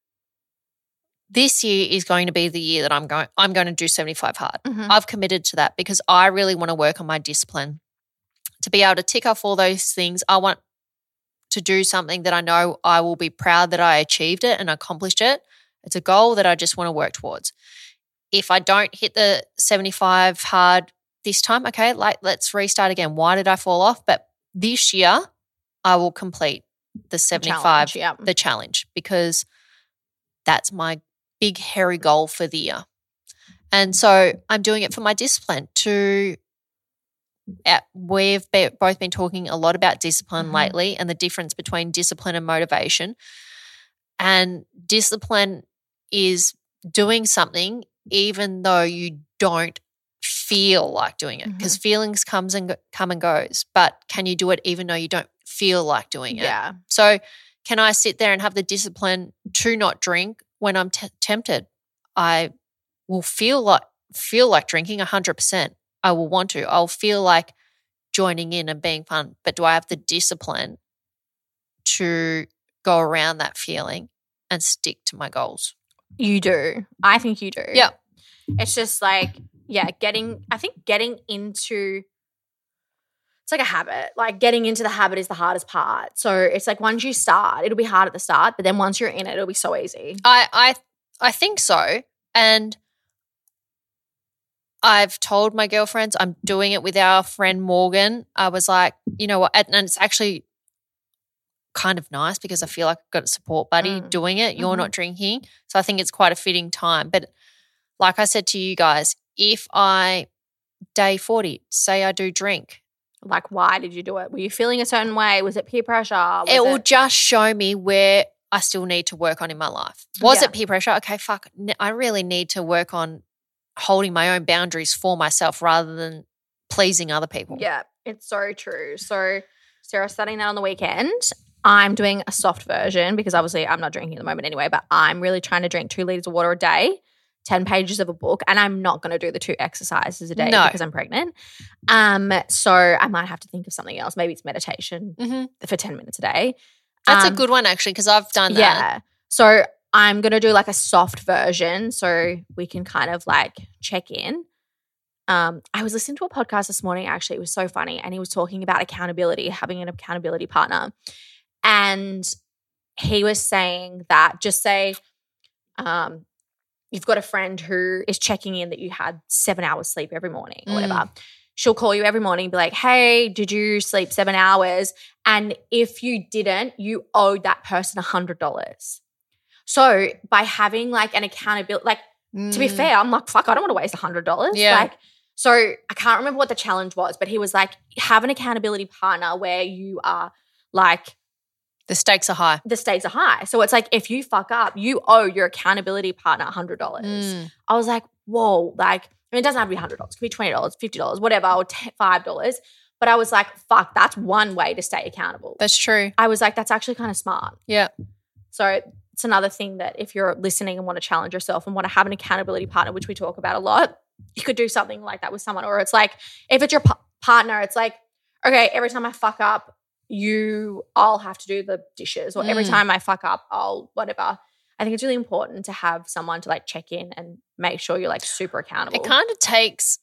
This year is going to be the year that I'm going I'm going to do seventy-five hard. Mhm. I've committed to that because I really want to work on my discipline. To be able to tick off all those things, I want to do something that I know I will be proud that I achieved it and accomplished it. It's a goal that I just want to work towards. If I don't hit the seventy-five hard this time, okay, like let's restart again. Why did I fall off? But this year I will complete the seventy-five, Challenge, yeah. the challenge, because that's my big hairy goal for the year. And so I'm doing it for my discipline to uh, we've be, both been talking a lot about discipline Mhm. lately and the difference between discipline and motivation. And discipline is doing something even though you don't feel like doing it, because feelings comes and go, come and goes. But can you do it even though you don't feel like doing it? Yeah. So can I sit there and have the discipline to not drink when I'm t- tempted? I will feel like feel like drinking one hundred percent. I will want to. I'll feel like joining in and being fun. But do I have the discipline to go around that feeling and stick to my goals? You do. I think you do. Yeah. It's just like, yeah, getting, I think getting into, it's like a habit. Like getting into the habit is the hardest part. So it's like once you start, it'll be hard at the start, but then once you're in it, it'll be so easy. I I I think so. And I've told my girlfriends I'm doing it with our friend Morgan. I was like, you know what? And it's actually kind of nice because I feel like I've got a support buddy Mm. doing it. You're Mhm. not drinking. So I think it's quite a fitting time. But like I said to you guys, if I, day forty, say I do drink, Like, why did you do it? Were you feeling a certain way? Was it peer pressure? Was it will just show me where I still need to work on in my life. Was Yeah. it peer pressure? Okay, fuck. n- I really need to work on holding my own boundaries for myself rather than pleasing other people. Yeah, it's so true. So Sarah's studying that on the weekend. I'm doing a soft version because obviously I'm not drinking at the moment anyway, but I'm really trying to drink two litres of water a day, ten pages of a book, and I'm not going to do the two exercises a day No. because I'm pregnant. Um, so I might have to think of something else. Maybe it's meditation hmm for ten minutes a day. That's Um, a good one actually because I've done that. Yeah. So I'm going to do like a soft version so we can kind of like check in. Um, I was listening to a podcast this morning, actually. It was so funny. And he was talking about accountability, having an accountability partner. And he was saying that just say, um, you've got a friend who is checking in that you had seven hours sleep every morning or whatever. Mm. She'll call you every morning and be like, hey, did you sleep seven hours? And if you didn't, you owed that person one hundred dollars. So by having like an accountability, like mm. to be fair, I'm like, fuck, I don't want to waste one hundred dollars. Yeah. Like, so I can't remember what the challenge was, but he was like, have an accountability partner where you are like, the stakes are high. The stakes are high. So it's like if you fuck up, you owe your accountability partner one hundred dollars. Mm. I was like, whoa, like, I mean, it doesn't have to be one hundred dollars. It could be twenty dollars, fifty dollars, whatever, or five dollars. But I was like, fuck, that's one way to stay accountable. That's true. I was like, that's actually kind of smart. Yeah. So it's another thing that if you're listening and want to challenge yourself and want to have an accountability partner, which we talk about a lot, you could do something like that with someone. Or it's like, if it's your p- partner, it's like, okay, every time I fuck up, you, I'll have to do the dishes. Or mm. every time I fuck up, I'll whatever. I think it's really important to have someone to like check in and make sure you're like super accountable. It kind of takes,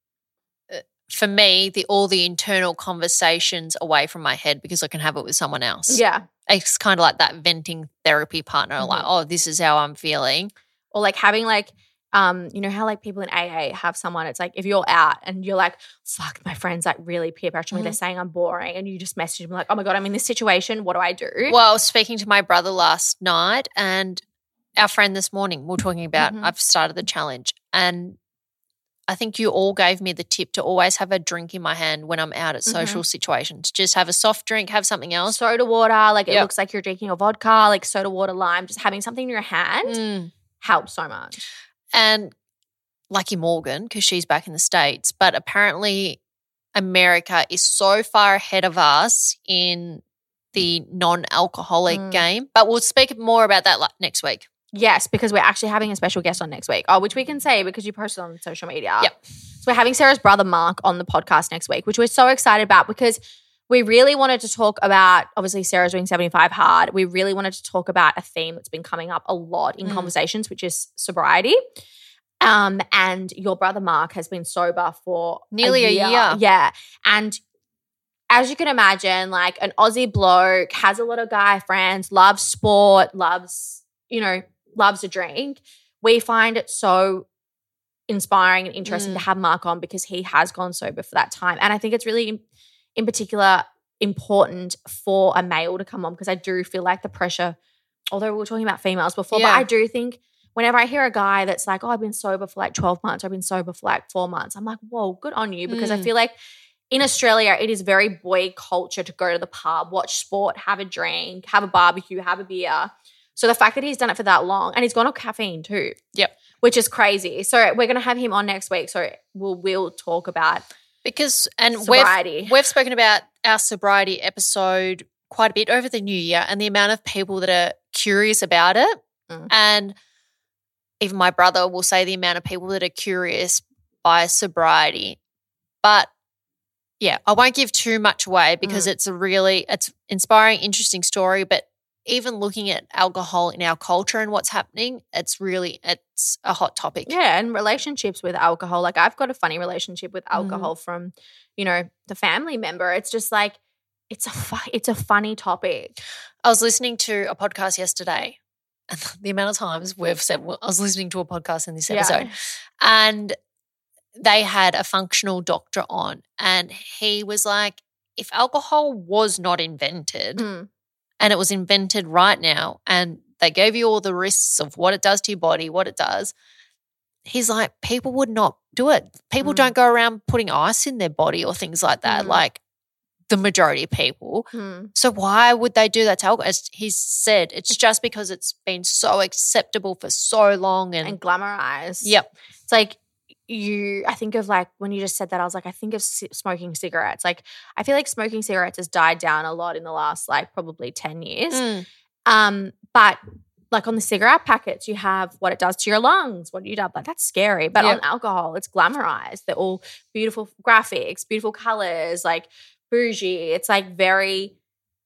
for me, the all the internal conversations away from my head because I can have it with someone else. Yeah. It's kind of like that venting therapy partner, mm-hmm. like, oh, this is how I'm feeling. Or like having like, um, you know how like people in A A have someone, it's like if you're out and you're like, fuck, my friend's like really peer pressuring me, mm-hmm. they're saying I'm boring, and you just message them like, oh my God, I'm in this situation, what do I do? Well, I was speaking to my brother last night and our friend this morning, we we're talking about mm-hmm. I've started the challenge, and I think you all gave me the tip to always have a drink in my hand when I'm out at social mm-hmm. situations. Just have a soft drink, have something else. Soda water, like it yep. looks like you're drinking a vodka, like soda water, lime, just having something in your hand mm. helps so much. And lucky Morgan, because she's back in the States, but apparently America is so far ahead of us in the non-alcoholic mm. game. But we'll speak more about that next week. Yes, because we're actually having a special guest on next week. Oh, which we can say because you posted on social media. Yep. So we're having Sarah's brother Mark on the podcast next week, which we're so excited about because we really wanted to talk about, obviously Sarah's doing seventy-five hard. We really wanted to talk about a theme that's been coming up a lot in mm. conversations, which is sobriety. Um, and your brother Mark has been sober for nearly a year. a year. Yeah. And as you can imagine, like an Aussie bloke, has a lot of guy friends, loves sport, loves, you know, loves a drink. We find it so inspiring and interesting mm. to have Mark on because he has gone sober for that time. And I think it's really, in particular, important for a male to come on because I do feel like the pressure, although we were talking about females before, yeah. but I do think whenever I hear a guy that's like, oh, I've been sober for like twelve months or I've been sober for like four months, I'm like, whoa, good on you because mm. I feel like in Australia it is very boy culture to go to the pub, watch sport, have a drink, have a barbecue, have a beer. So the fact that he's done it for that long and he's gone on caffeine too. Yep. Which is crazy. So we're going to have him on next week. So we'll, we'll talk about because and sobriety. We've, we've spoken about our sobriety episode quite a bit over the new year and the amount of people that are curious about it. Mm. And even my brother will say the amount of people that are curious by sobriety. But yeah, I won't give too much away because mm. it's a really, it's inspiring, interesting story. But even looking at alcohol in our culture and what's happening, it's really, it's a hot topic. Yeah, and relationships with alcohol. Like I've got a funny relationship with alcohol mm. from, you know, the family member. It's just like, it's a fu- it's a funny topic. I was listening to a podcast yesterday and the amount of times we've said, well, I was listening to a podcast in this episode yeah. and they had a functional doctor on and he was like, if alcohol was not invented mm. and it was invented right now and they gave you all the risks of what it does to your body, what it does, he's like, people would not do it. People mm. don't go around putting ice in their body or things like that, mm. like the majority of people. Mm. So why would they do that to alcohol? As he said, it's just because it's been so acceptable for so long. And, and glamorized. Yep. It's like you – I think of like when you just said that, I was like I think of c- smoking cigarettes. Like I feel like smoking cigarettes has died down a lot in the last like probably ten years. Mm. Um, but like on the cigarette packets, you have what it does to your lungs, what you do. Like that's scary. But yep. on alcohol, it's glamorized. They're all beautiful graphics, beautiful colors, like bougie. It's like very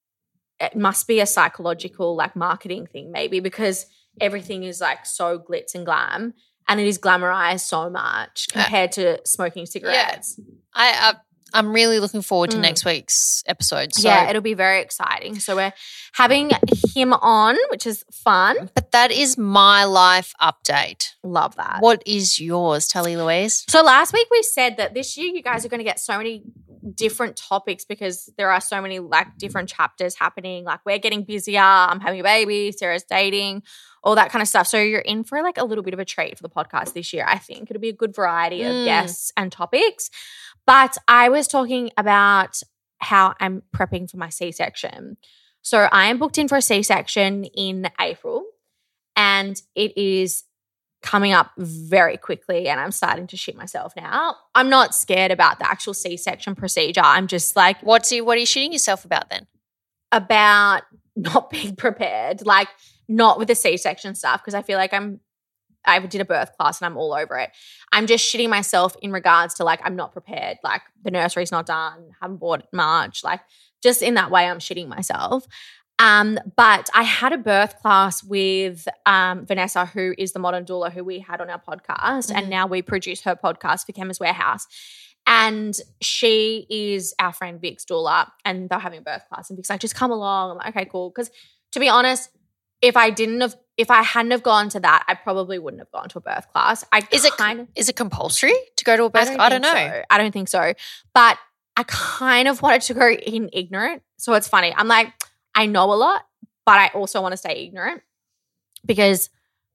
– it must be a psychological like marketing thing maybe because everything is like so glitz and glam. And it is glamorized so much compared uh, to smoking cigarettes. Yeah. I, I'm really looking forward to Mm. next week's episode. So. Yeah, it'll be very exciting. So we're having him on, which is fun. But that is my life update. Love that. What is yours, Tully Louise? So last week we said that this year you guys are going to get so many different topics because there are so many like different chapters happening. Like we're getting busier. I'm having a baby. Sarah's dating, all that kind of stuff. So you're in for like a little bit of a treat for the podcast this year. I think it'll be a good variety of Mm. guests and topics. But I was talking about how I'm prepping for my C-section. So I am booked in for a C-section in April and it is coming up very quickly and I'm starting to shit myself now. I'm not scared about the actual C-section procedure. I'm just like What's you, what are you shitting yourself about then? about not being prepared, like not with the C-section stuff because I feel like I'm I did a birth class and I'm all over it. I'm just shitting myself in regards to like I'm not prepared. Like the nursery's not done, haven't bought March. Like just in that way I'm shitting myself. Um, but I had a birth class with um, Vanessa, who is the modern doula who we had on our podcast, Mm-hmm. and now we produce her podcast for Chemist Warehouse. And she is our friend Vic's doula, and they're having a birth class. And Vic's like, just come along. I'm like, okay, cool. Because to be honest, if I didn't have, if I hadn't have gone to that, I probably wouldn't have gone to a birth class. I Is it kind of, is it compulsory to go to a birth? I don't, I don't know. think so. I don't think so. But I kind of wanted to go in ignorant. So it's funny. I'm like, I know a lot, but I also want to stay ignorant because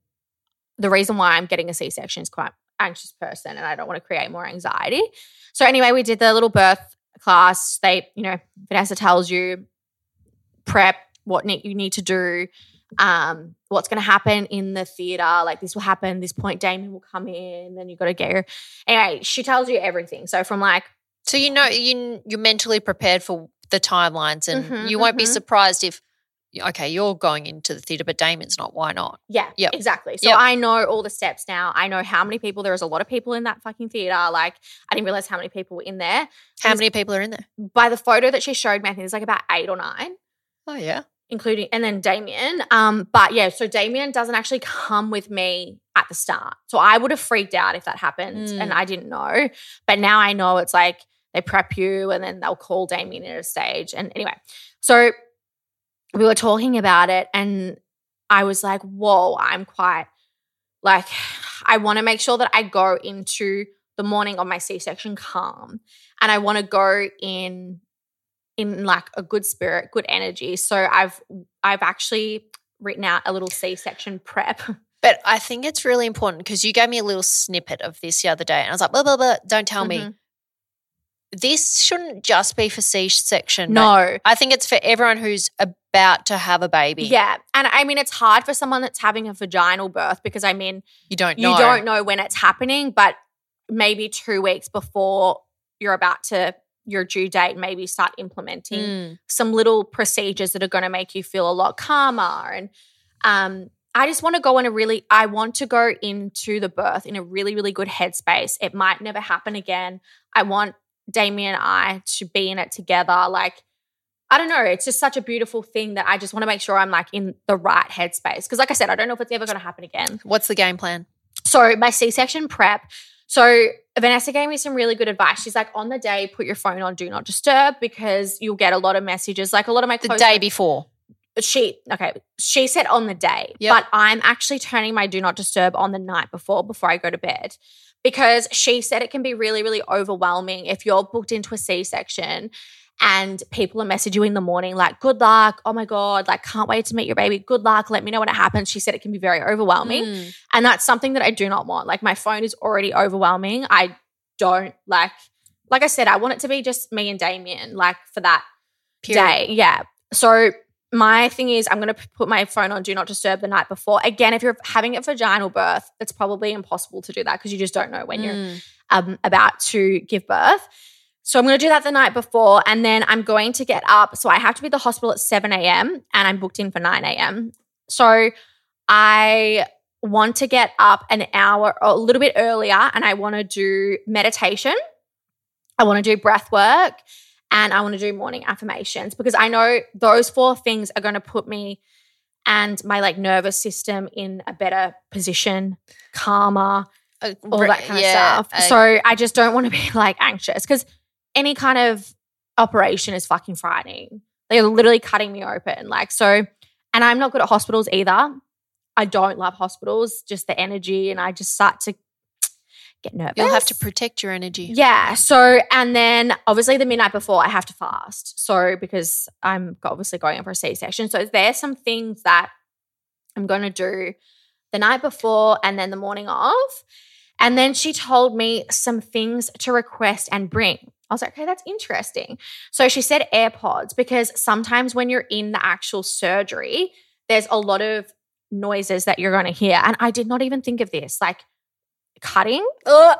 the reason why I'm getting a C-section is quite anxious person and I don't want to create more anxiety. So anyway, we did the little birth class. They, you know, Vanessa tells you prep, what ne- you need to do, um, what's going to happen in the theater. Like this will happen, this point Damien will come in, then you got to get your – anyway, she tells you everything. So from like – So you know you you're mentally prepared for the timelines and Mhm, you won't be mhm. surprised if okay, you're going into the theatre but Damien's not. Why not? Yeah, Yep. exactly. So Yep. I know all the steps now. I know how many people – there is a lot of people in that fucking theater. Like I didn't realize how many people were in there. How There's- many people are in there? By the photo that she showed me, I think there's like about eight or nine, Oh yeah. including – and then Damien. Um, but, yeah, so Damien doesn't actually come with me at the start. So I would have freaked out if that happened Mm. and I didn't know. But now I know it's like they prep you and then they'll call Damien at a stage. And anyway, so – we were talking about it and I was like, whoa, I'm quite like, I want to make sure that I go into the morning of my C-section calm and I want to go in, in like a good spirit, good energy. So I've, I've actually written out a little C-section prep. But I think it's really important because you gave me a little snippet of this the other day and I was like, blah, blah, blah, don't tell me. Mhm. This shouldn't just be for C-section. but No. I think it's for everyone who's about to have a baby. Yeah. And I mean, it's hard for someone that's having a vaginal birth because I mean, You don't you know. don't know when it's happening, but maybe two weeks before you're about to your due date, maybe start implementing Mm. some little procedures that are going to make you feel a lot calmer. And um, I just want to go in a really, I want to go into the birth in a really, really good headspace. It might never happen again. I want Damien and I to be in it together. Like, I don't know. It's just such a beautiful thing that I just want to make sure I'm like in the right headspace. Because like I said, I don't know if it's ever going to happen again. What's the game plan? So my C-section prep. So Vanessa gave me some really good advice. She's like, on the day, put your phone on Do Not Disturb because you'll get a lot of messages. Like a lot of my The close day friends- before. She, okay, she said on the day. Yep. But I'm actually turning my Do Not Disturb on the night before, before I go to bed. Because she said it can be really, really overwhelming if you're booked into a C-section and people are messaging you in the morning like, good luck, oh my God, like can't wait to meet your baby, good luck, let me know when it happens. She said it can be very overwhelming. Mm. And that's something that I do not want. Like my phone is already overwhelming. I don't like, like I said, I want it to be just me and Damien, like for that Period. day. Yeah. So my thing is I'm going to put my phone on Do Not Disturb the night before. Again, if you're having a vaginal birth, it's probably impossible to do that because you just don't know when you're Mm. um, about to give birth. So I'm going to do that the night before and then I'm going to get up. So I have to be at the hospital at seven a.m. and I'm booked in for nine a.m. So I want to get up an hour or a little bit earlier and I want to do meditation. I want to do breath work and I want to do morning affirmations because I know those four things are going to put me and my like nervous system in a better position, calmer, Uh, all that kind yeah, of stuff. uh, So I just don't want to be like anxious because any kind of operation is fucking frightening. They're literally cutting me open. Like, so, and I'm not good at hospitals either. I don't love hospitals, just the energy, and I just start to get nervous. You'll have to protect your energy. Yeah. So, and then obviously the midnight before I have to fast. So, because I'm obviously going in for a C-section. So there's some things that I'm going to do the night before and then the morning of. And then she told me some things to request and bring. I was like, okay, that's interesting. So she said AirPods, because sometimes when you're in the actual surgery, there's a lot of noises that you're going to hear. And I did not even think of this, like cutting. Ugh.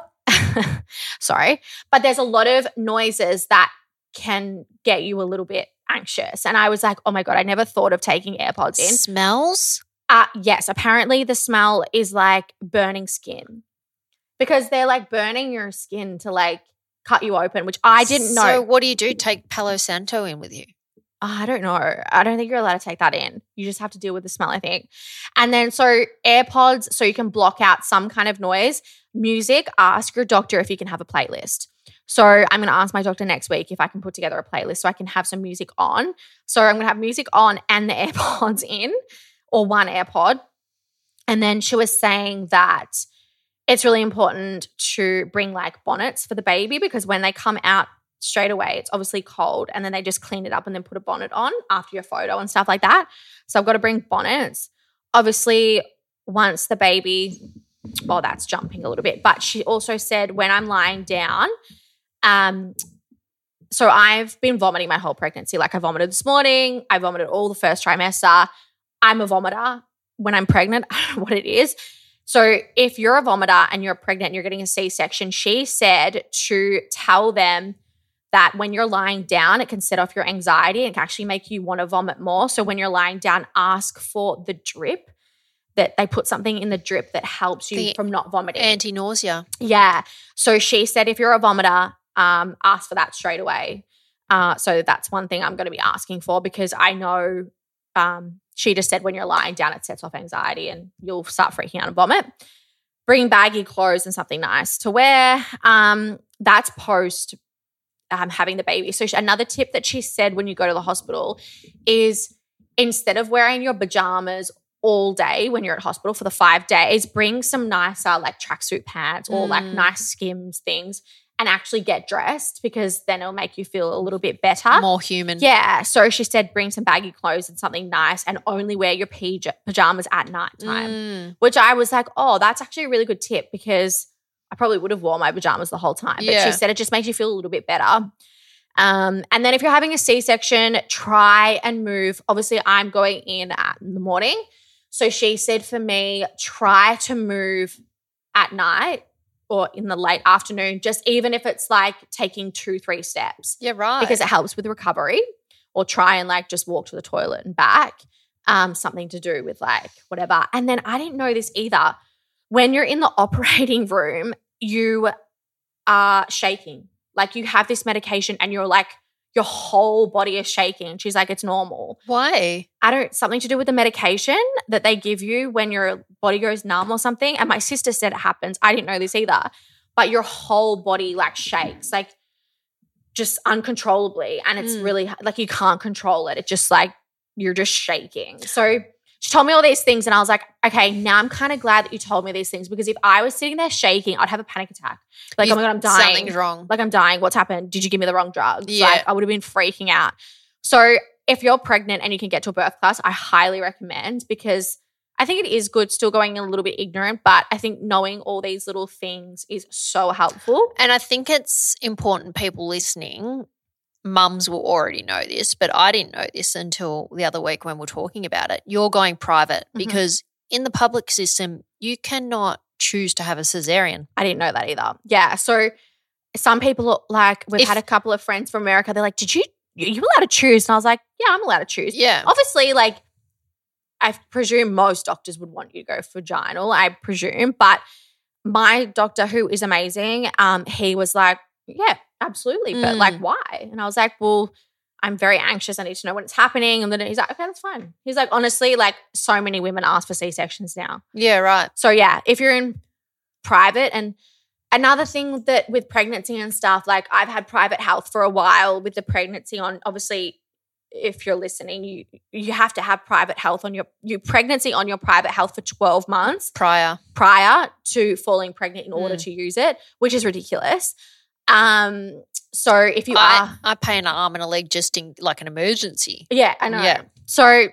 Sorry. But there's a lot of noises that can get you a little bit anxious. And I was like, oh my God, I never thought of taking AirPods in. Smells? Uh, yes. Apparently the smell is like burning skin, because they're like burning your skin to like cut you open, which I didn't know. So what do you do? Take Palo Santo in with you? I don't know. I don't think you're allowed to take that in. You just have to deal with the smell, I think. And then so AirPods, so you can block out some kind of noise. Music, ask your doctor if you can have a playlist. So I'm going to ask my doctor next week if I can put together a playlist so I can have some music on. So I'm going to have music on and the AirPods in, or one AirPod. And then she was saying that it's really important to bring like bonnets for the baby, because when they come out straight away, it's obviously cold, and then they just clean it up and then put a bonnet on after your photo and stuff like that. So I've got to bring bonnets. Obviously, once the baby, oh, that's jumping a little bit. But she also said when I'm lying down, um, so I've been vomiting my whole pregnancy. Like I vomited this morning. I vomited all the first trimester. I'm a vomiter when I'm pregnant. I don't know what it is. So if you're a vomiter and you're pregnant and you're getting a C-section, she said to tell them that when you're lying down, it can set off your anxiety and can actually make you want to vomit more. So when you're lying down, ask for the drip, that they put something in the drip that helps you The from not vomiting. Anti-nausea. Yeah. So she said if you're a vomiter, um, ask for that straight away. Uh, so that's one thing I'm going to be asking for, because I know um, she just said when you're lying down, it sets off anxiety and you'll start freaking out and vomit. Bring baggy clothes and something nice to wear. Um, that's post um, having the baby. So she, another tip that she said when you go to the hospital is instead of wearing your pajamas all day when you're at hospital for the five days, bring some nicer like tracksuit pants or mm. like nice Skims things and actually get dressed, because then it'll make you feel a little bit better. More human. Yeah. So she said bring some baggy clothes and something nice, and only wear your paj- pajamas at nighttime, mm. which I was like, oh, that's actually a really good tip, because I probably would have worn my pajamas the whole time. But yeah. she said it just makes you feel a little bit better. Um, and then if you're having a C-section, try and move. Obviously, I'm going in at, in the morning. So she said for me, try to move at night or in the late afternoon, just even if it's like taking two, three steps. Yeah, right. Because it helps with recovery, or try and like just walk to the toilet and back, um, something to do with like whatever. And then I didn't know this either. When you're in the operating room, you are shaking. Like you have this medication and you're like, your whole body is shaking. She's like, it's normal. Why? I don't, something to do with the medication that they give you when your body goes numb or something. And my sister said it happens. I didn't know this either. But your whole body like shakes, like just uncontrollably. And it's mm. really like you can't control it. It's just like you're just shaking. So she told me all these things and I was like, okay, now I'm kind of glad that you told me these things, because if I was sitting there shaking, I'd have a panic attack. Like, you, oh my God, I'm dying. Something's wrong. Like I'm dying. What's happened? Did you give me the wrong drugs? Yeah. Like I would have been freaking out. So if you're pregnant and you can get to a birth class, I highly recommend, because I think it is good still going a little bit ignorant, but I think knowing all these little things is so helpful. And I think it's important, people listening, mums will already know this, but I didn't know this until the other week when we we're talking about it. You're going private mm-hmm. because in the public system, you cannot choose to have a cesarean. I didn't know that either. Yeah. So some people, like we've If, had a couple of friends from America, they're like, did you, you allowed to choose? And I was like, yeah, I'm allowed to choose. Yeah. Obviously, like I presume most doctors would want you to go vaginal, I presume. But my doctor, who is amazing, um, he was like, yeah, absolutely. But mm. like, why? And I was like, well, I'm very anxious. I need to know when it's happening. And then he's like, okay, that's fine. He's like, honestly, like so many women ask for C-sections now. Yeah, right. So yeah, if you're in private, and another thing that with pregnancy and stuff, like I've had private health for a while with the pregnancy on, obviously, if you're listening, you you have to have private health on your your pregnancy on your private health for twelve months prior prior to falling pregnant in order Mm. to use it, which is ridiculous. Um, so if you I, are, I pay an arm and a leg just in like an emergency. yeah, I know. Yeah. So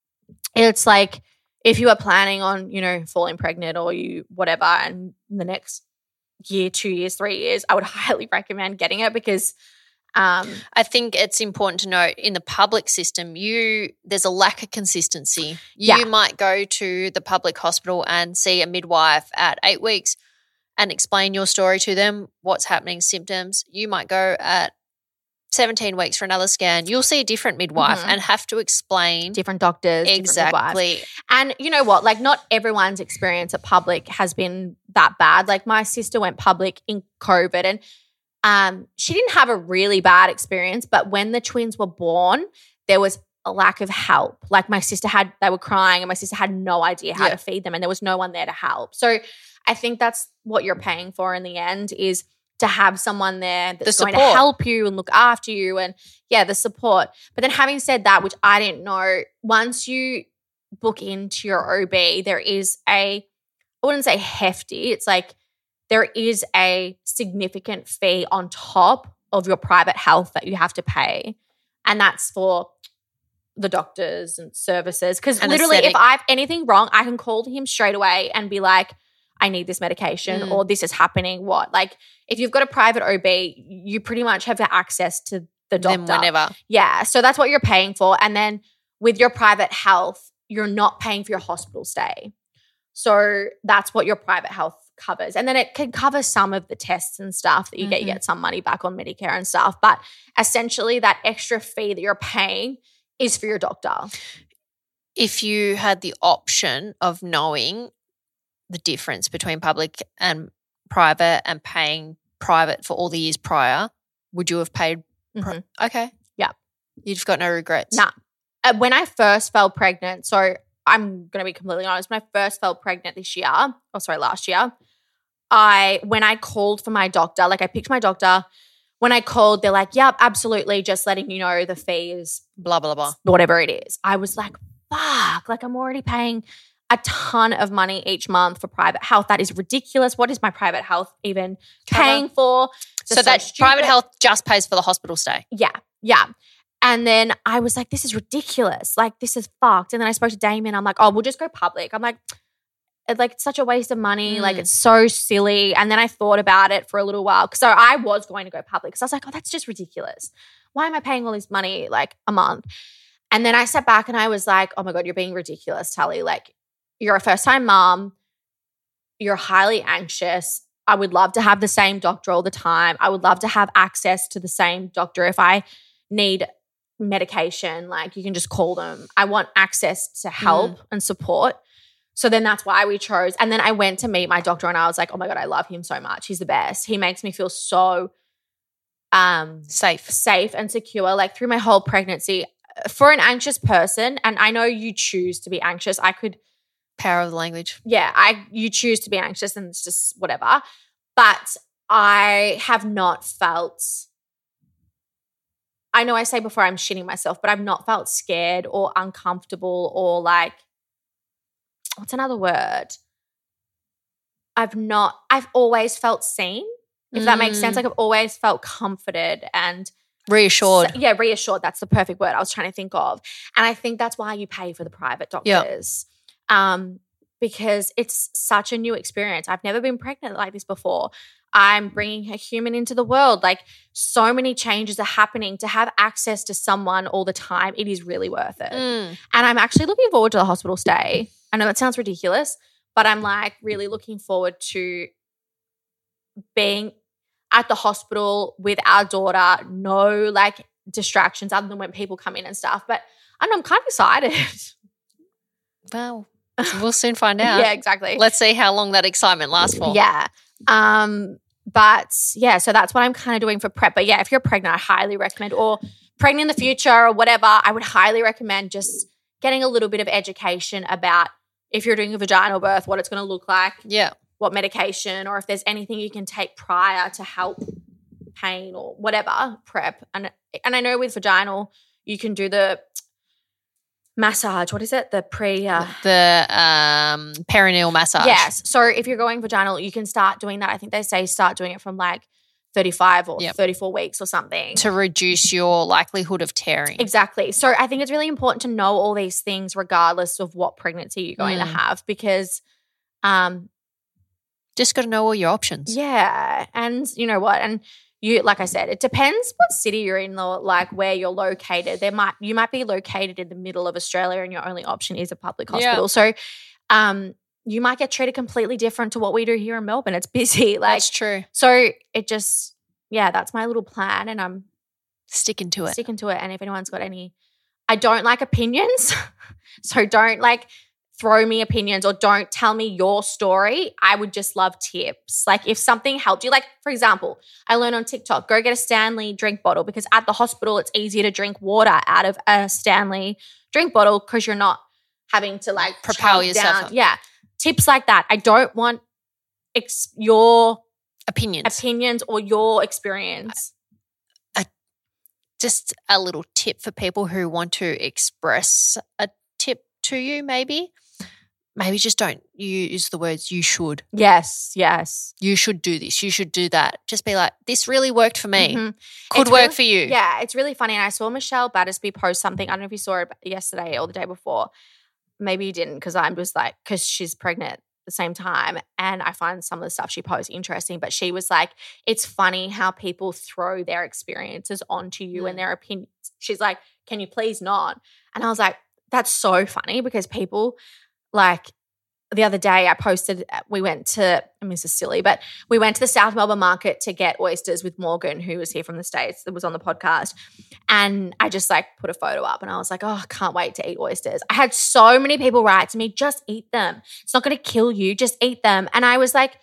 it's like if you are planning on, you know, falling pregnant or you whatever, and in the next year, two years, three years, I would highly recommend getting it because um, I think it's important to note in the public system, you there's a lack of consistency. You Yeah. might go to the public hospital and see a midwife at eight weeks and explain your story to them, what's happening, symptoms. You might go at seventeen weeks for another scan. You'll see a different midwife Mhm. and have to explain different doctors, different midwives. exactly. And you know what? Like, not everyone's experience at public has been that bad. Like, my sister went public in COVID and um, she didn't have a really bad experience, but when the twins were born, there was a lack of help. Like, my sister had, they were crying and my sister had no idea how Yeah. to feed them and there was no one there to help. So I think that's what you're paying for in the end, is to have someone there that's The going to support. help you and look after you and, yeah, the support. But then having said that, which I didn't know, once you book into your O B, there is a, I wouldn't say hefty, it's like there is a significant fee on top of your private health that you have to pay. And that's for the doctors and services. Because literally, Anesthetic. if I have anything wrong, I can call him straight away and be like, I need this medication Mm. or this is happening. What? Like, if you've got a private O B, you pretty much have access to the doctor. Then whenever. Yeah. So that's what you're paying for. And then with your private health, you're not paying for your hospital stay. So that's what your private health covers. And then it can cover some of the tests and stuff that you get. You Mhm. get some money back on Medicare and stuff. But essentially that extra fee that you're paying is for your doctor. If you had the option of knowing the difference between public and private and paying private for all the years prior, would you have paid? Pri- Okay. Yeah. You've got no regrets. Nah. Uh, when I first fell pregnant, so I'm going to be completely honest, when I first fell pregnant this year, oh sorry, last year, I, when I called for my doctor, like I picked my doctor, when I called, they're like, yep, absolutely, just letting you know the fee is Blah, blah, blah. whatever it is. I was like, fuck, like I'm already paying a ton of money each month for private health. That is ridiculous. What is my private health even Cover. paying for? So Just that stupid. private health just pays for the hospital stay. Yeah, yeah. And then I was like, this is ridiculous. Like, this is fucked. And then I spoke to Damien. I'm like, oh, we'll just go public. I'm like, it's like it's such a waste of money. Mm. Like, it's so silly. And then I thought about it for a little while. So I was going to go public because I was like, oh, that's just ridiculous. Why am I paying all this money like a month? And then I sat back and I was like, oh my God, you're being ridiculous, Tully. Like, you're a first-time mom. You're highly anxious. I would love to have the same doctor all the time. I would love to have access to the same doctor. If I need medication, like, you can just call them. I want access to help and support. So then that's why we chose. And then I went to meet my doctor and I was like, oh my God, I love him so much. He's the best. He makes me feel so um, Safe. safe and secure, like through my whole pregnancy. For an anxious person, and I know you choose to be anxious, I could Power of the language. yeah, I you choose to be anxious and it's just whatever. But I have not felt, I know I say before I'm shitting myself, but I've not felt scared or uncomfortable or like, what's another word? I've not, I've always felt seen, if that makes sense. Mm. Like, I've always felt comforted and Reassured. so- yeah, reassured. That's the perfect word I was trying to think of. And I think that's why you pay for the private Yeah. doctors. Um, because it's such a new experience. I've never been pregnant like this before. I'm bringing a human into the world. Like, so many changes are happening. To have access to someone all the time, it is really worth it. Mm. And I'm actually looking forward to the hospital stay. I know that sounds ridiculous, but I'm like really looking forward to being at the hospital with our daughter. No like distractions other than when people come in and stuff. But I don't know, I'm kind of excited. Well, we'll soon find out. Yeah, exactly. Let's see how long that excitement lasts for. Yeah. Um, but yeah, so that's what I'm kind of doing for prep. But yeah, if you're pregnant, I highly recommend, or pregnant in the future or whatever, I would highly recommend just getting a little bit of education about if you're doing a vaginal birth, what it's going to look like. Yeah. what medication or if there's anything you can take prior to help pain or whatever, prep. And and I know with vaginal, you can do the massage. What is it? The pre uh, the um, perineal massage. Yes. So if you're going vaginal, you can start doing that. I think they say start doing it from like thirty-five or yep. thirty-four weeks or something. To reduce your likelihood of tearing. Exactly. So I think it's really important to know all these things regardless of what pregnancy you're going mm. to have because um, just got to know all your options. Yeah. And you know what? And you, like I said, it depends what city you're in or like where you're located. There might you might be located in the middle of Australia and your only option is a public hospital. Yeah. So um, you might get treated completely different to what we do here in Melbourne. It's busy. Like, that's true. So it just, yeah, that's my little plan and I'm sticking to it. Sticking to it. And if anyone's got any, I don't like opinions. So don't like throw me opinions or don't tell me your story. I would just love tips. Like if something helped you, like for example, I learned on TikTok, go get a Stanley drink bottle because at the hospital it's easier to drink water out of a Stanley drink bottle because you're not having to like propel yourself down. Up. Yeah. Tips like that. I don't want ex- your opinions, opinions or your experience. A, just a little tip for people who want to express a tip to you maybe. Maybe just don't use the words you should. Yes, yes. You should do this. You should do that. Just be like, this really worked for me. Mm-hmm. Could it's work really, for you. Yeah, it's really funny. And I saw Michelle Battersby post something. I don't know if you saw it yesterday or the day before. Maybe you didn't because I'm just like, because she's pregnant at the same time. And I find some of the stuff she posts interesting. But she was like, it's funny how people throw their experiences onto you mm. and their opinions. She's like, can you please not? And I was like, that's so funny because people – like the other day I posted, we went to, I mean, this is silly, but we went to the South Melbourne market to get oysters with Morgan, who was here from the States, that was on the podcast. And I just like put a photo up and I was like, oh, I can't wait to eat oysters. I had so many people write to me, just eat them. It's not going to kill you. Just eat them. And I was like,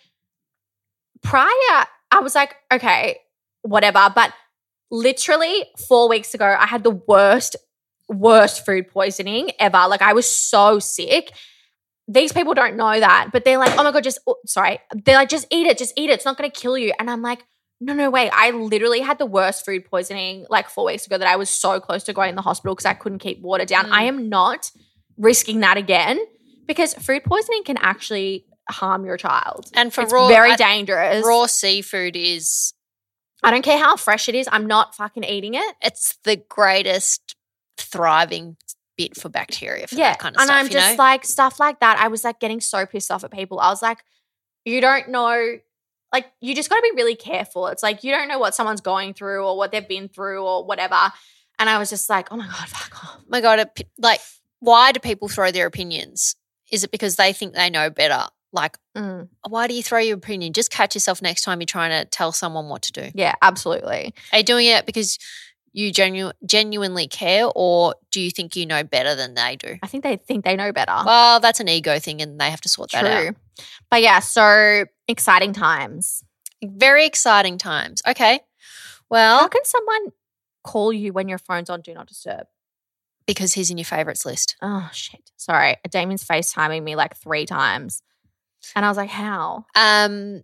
prior, I was like, okay, whatever. But literally four weeks ago, I had the worst, worst food poisoning ever. Like I was so sick. These people don't know that, but they're like, oh my God, just, oh, sorry. They're like, just eat it, just eat it. It's not going to kill you. And I'm like, no, no, wait. I literally had the worst food poisoning like four weeks ago that I was so close to going to the hospital because I couldn't keep water down. Mm. I am not risking that again because food poisoning can actually harm your child. And for it's raw, very uh, dangerous. Raw seafood is. I don't care how fresh it is. I'm not fucking eating it. It's the greatest thriving bit for bacteria for yeah. that kind of and stuff. And I'm just you know? like, stuff like that. I was like getting so pissed off at people. I was like, you don't know, like you just got to be really careful. It's like you don't know what someone's going through or what they've been through or whatever. And I was just like, oh my God, fuck off. Oh my God, it, like why do people throw their opinions? Is it because they think they know better? Like, mm. why do you throw your opinion? Just catch yourself next time you're trying to tell someone what to do. Yeah, absolutely. Are you doing it because you genu- genuinely care or do you think you know better than they do? I think they think they know better. Well, that's an ego thing and they have to sort True. that out. But yeah, so exciting times. Very exciting times. Okay. Well. How can someone call you when your phone's on Do Not Disturb? Because he's in your favourites list. Oh, shit. Sorry. Damien's FaceTiming me like three times. And I was like, how? Um,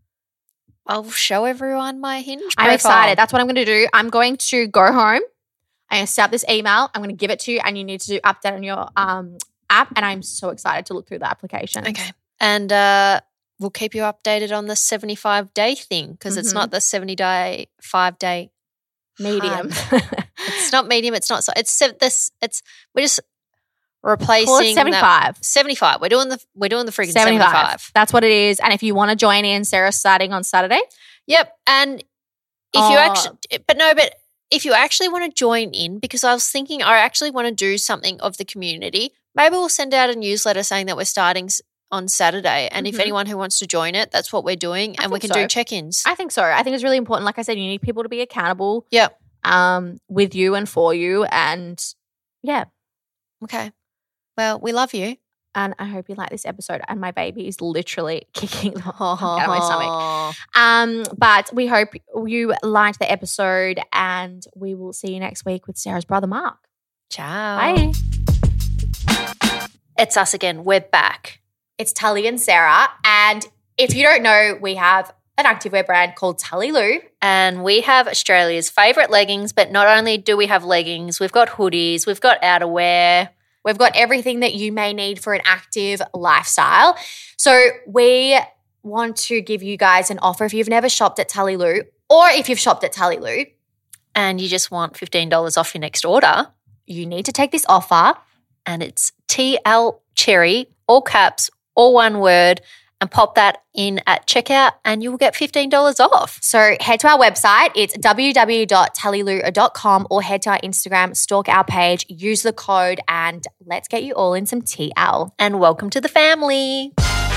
I'll show everyone my Hinge profile. I'm excited. That's what I'm going to do. I'm going to go home. I'm going to set up this email. I'm going to give it to you and you need to do update on your um, app. And I'm so excited to look through the application. Okay. And uh, we'll keep you updated on the seventy-five day thing because mm-hmm. it's not the seventy-day, five-day medium. It's not medium. It's not. So it's this. It's we're just replacing Call it seventy-five. That, seventy-five. We're doing the we're doing the friggin' seventy-five. seventy-five. That's what it is. And if you want to join in, Sarah's starting on Saturday. Yep. And if oh. you actually, but no, but if you actually want to join in, because I was thinking I actually want to do something of the community. Maybe we'll send out a newsletter saying that we're starting on Saturday, and mm-hmm. if anyone who wants to join it, that's what we're doing, I and we can so. do check-ins. I think so. I think it's really important. Like I said, you need people to be accountable. Yeah. Um, with you and for you, and yeah. Okay. Well, we love you. And I hope you like this episode. And my baby is literally kicking the out of my stomach. Um, but we hope you liked the episode and we will see you next week with Sarah's brother, Mark. Ciao. Bye. It's us again. We're back. It's Tully and Sarah. And if you don't know, we have an activewear brand called Tully Lou. And we have Australia's favourite leggings, but not only do we have leggings, we've got hoodies, we've got outerwear. We've got everything that you may need for an active lifestyle. So we want to give you guys an offer if you've never shopped at Tully Lou, or if you've shopped at Tully Lou and you just want fifteen dollars off your next order, you need to take this offer. And it's T L Cherry, all caps, all one word, and pop that in at checkout and you will get fifteen dollars off. So head to our website. It's w w w dot tully lou dot com, or head to our Instagram, stalk our page, use the code, and let's get you all in some T L. And welcome to the family.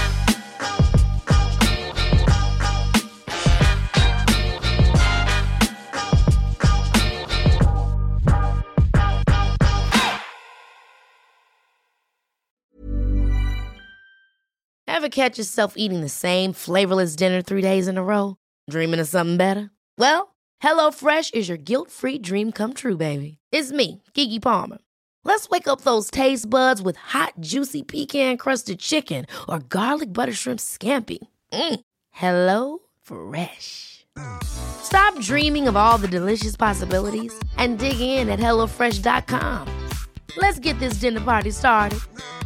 Ever catch yourself eating the same flavorless dinner three days in a row? Dreaming of something better? Well, HelloFresh is your guilt-free dream come true, baby. It's me, Keke Palmer. Let's wake up those taste buds with hot, juicy pecan-crusted chicken or garlic butter shrimp scampi. Mm. Hello Fresh. Stop dreaming of all the delicious possibilities and dig in at hello fresh dot com. Let's get this dinner party started.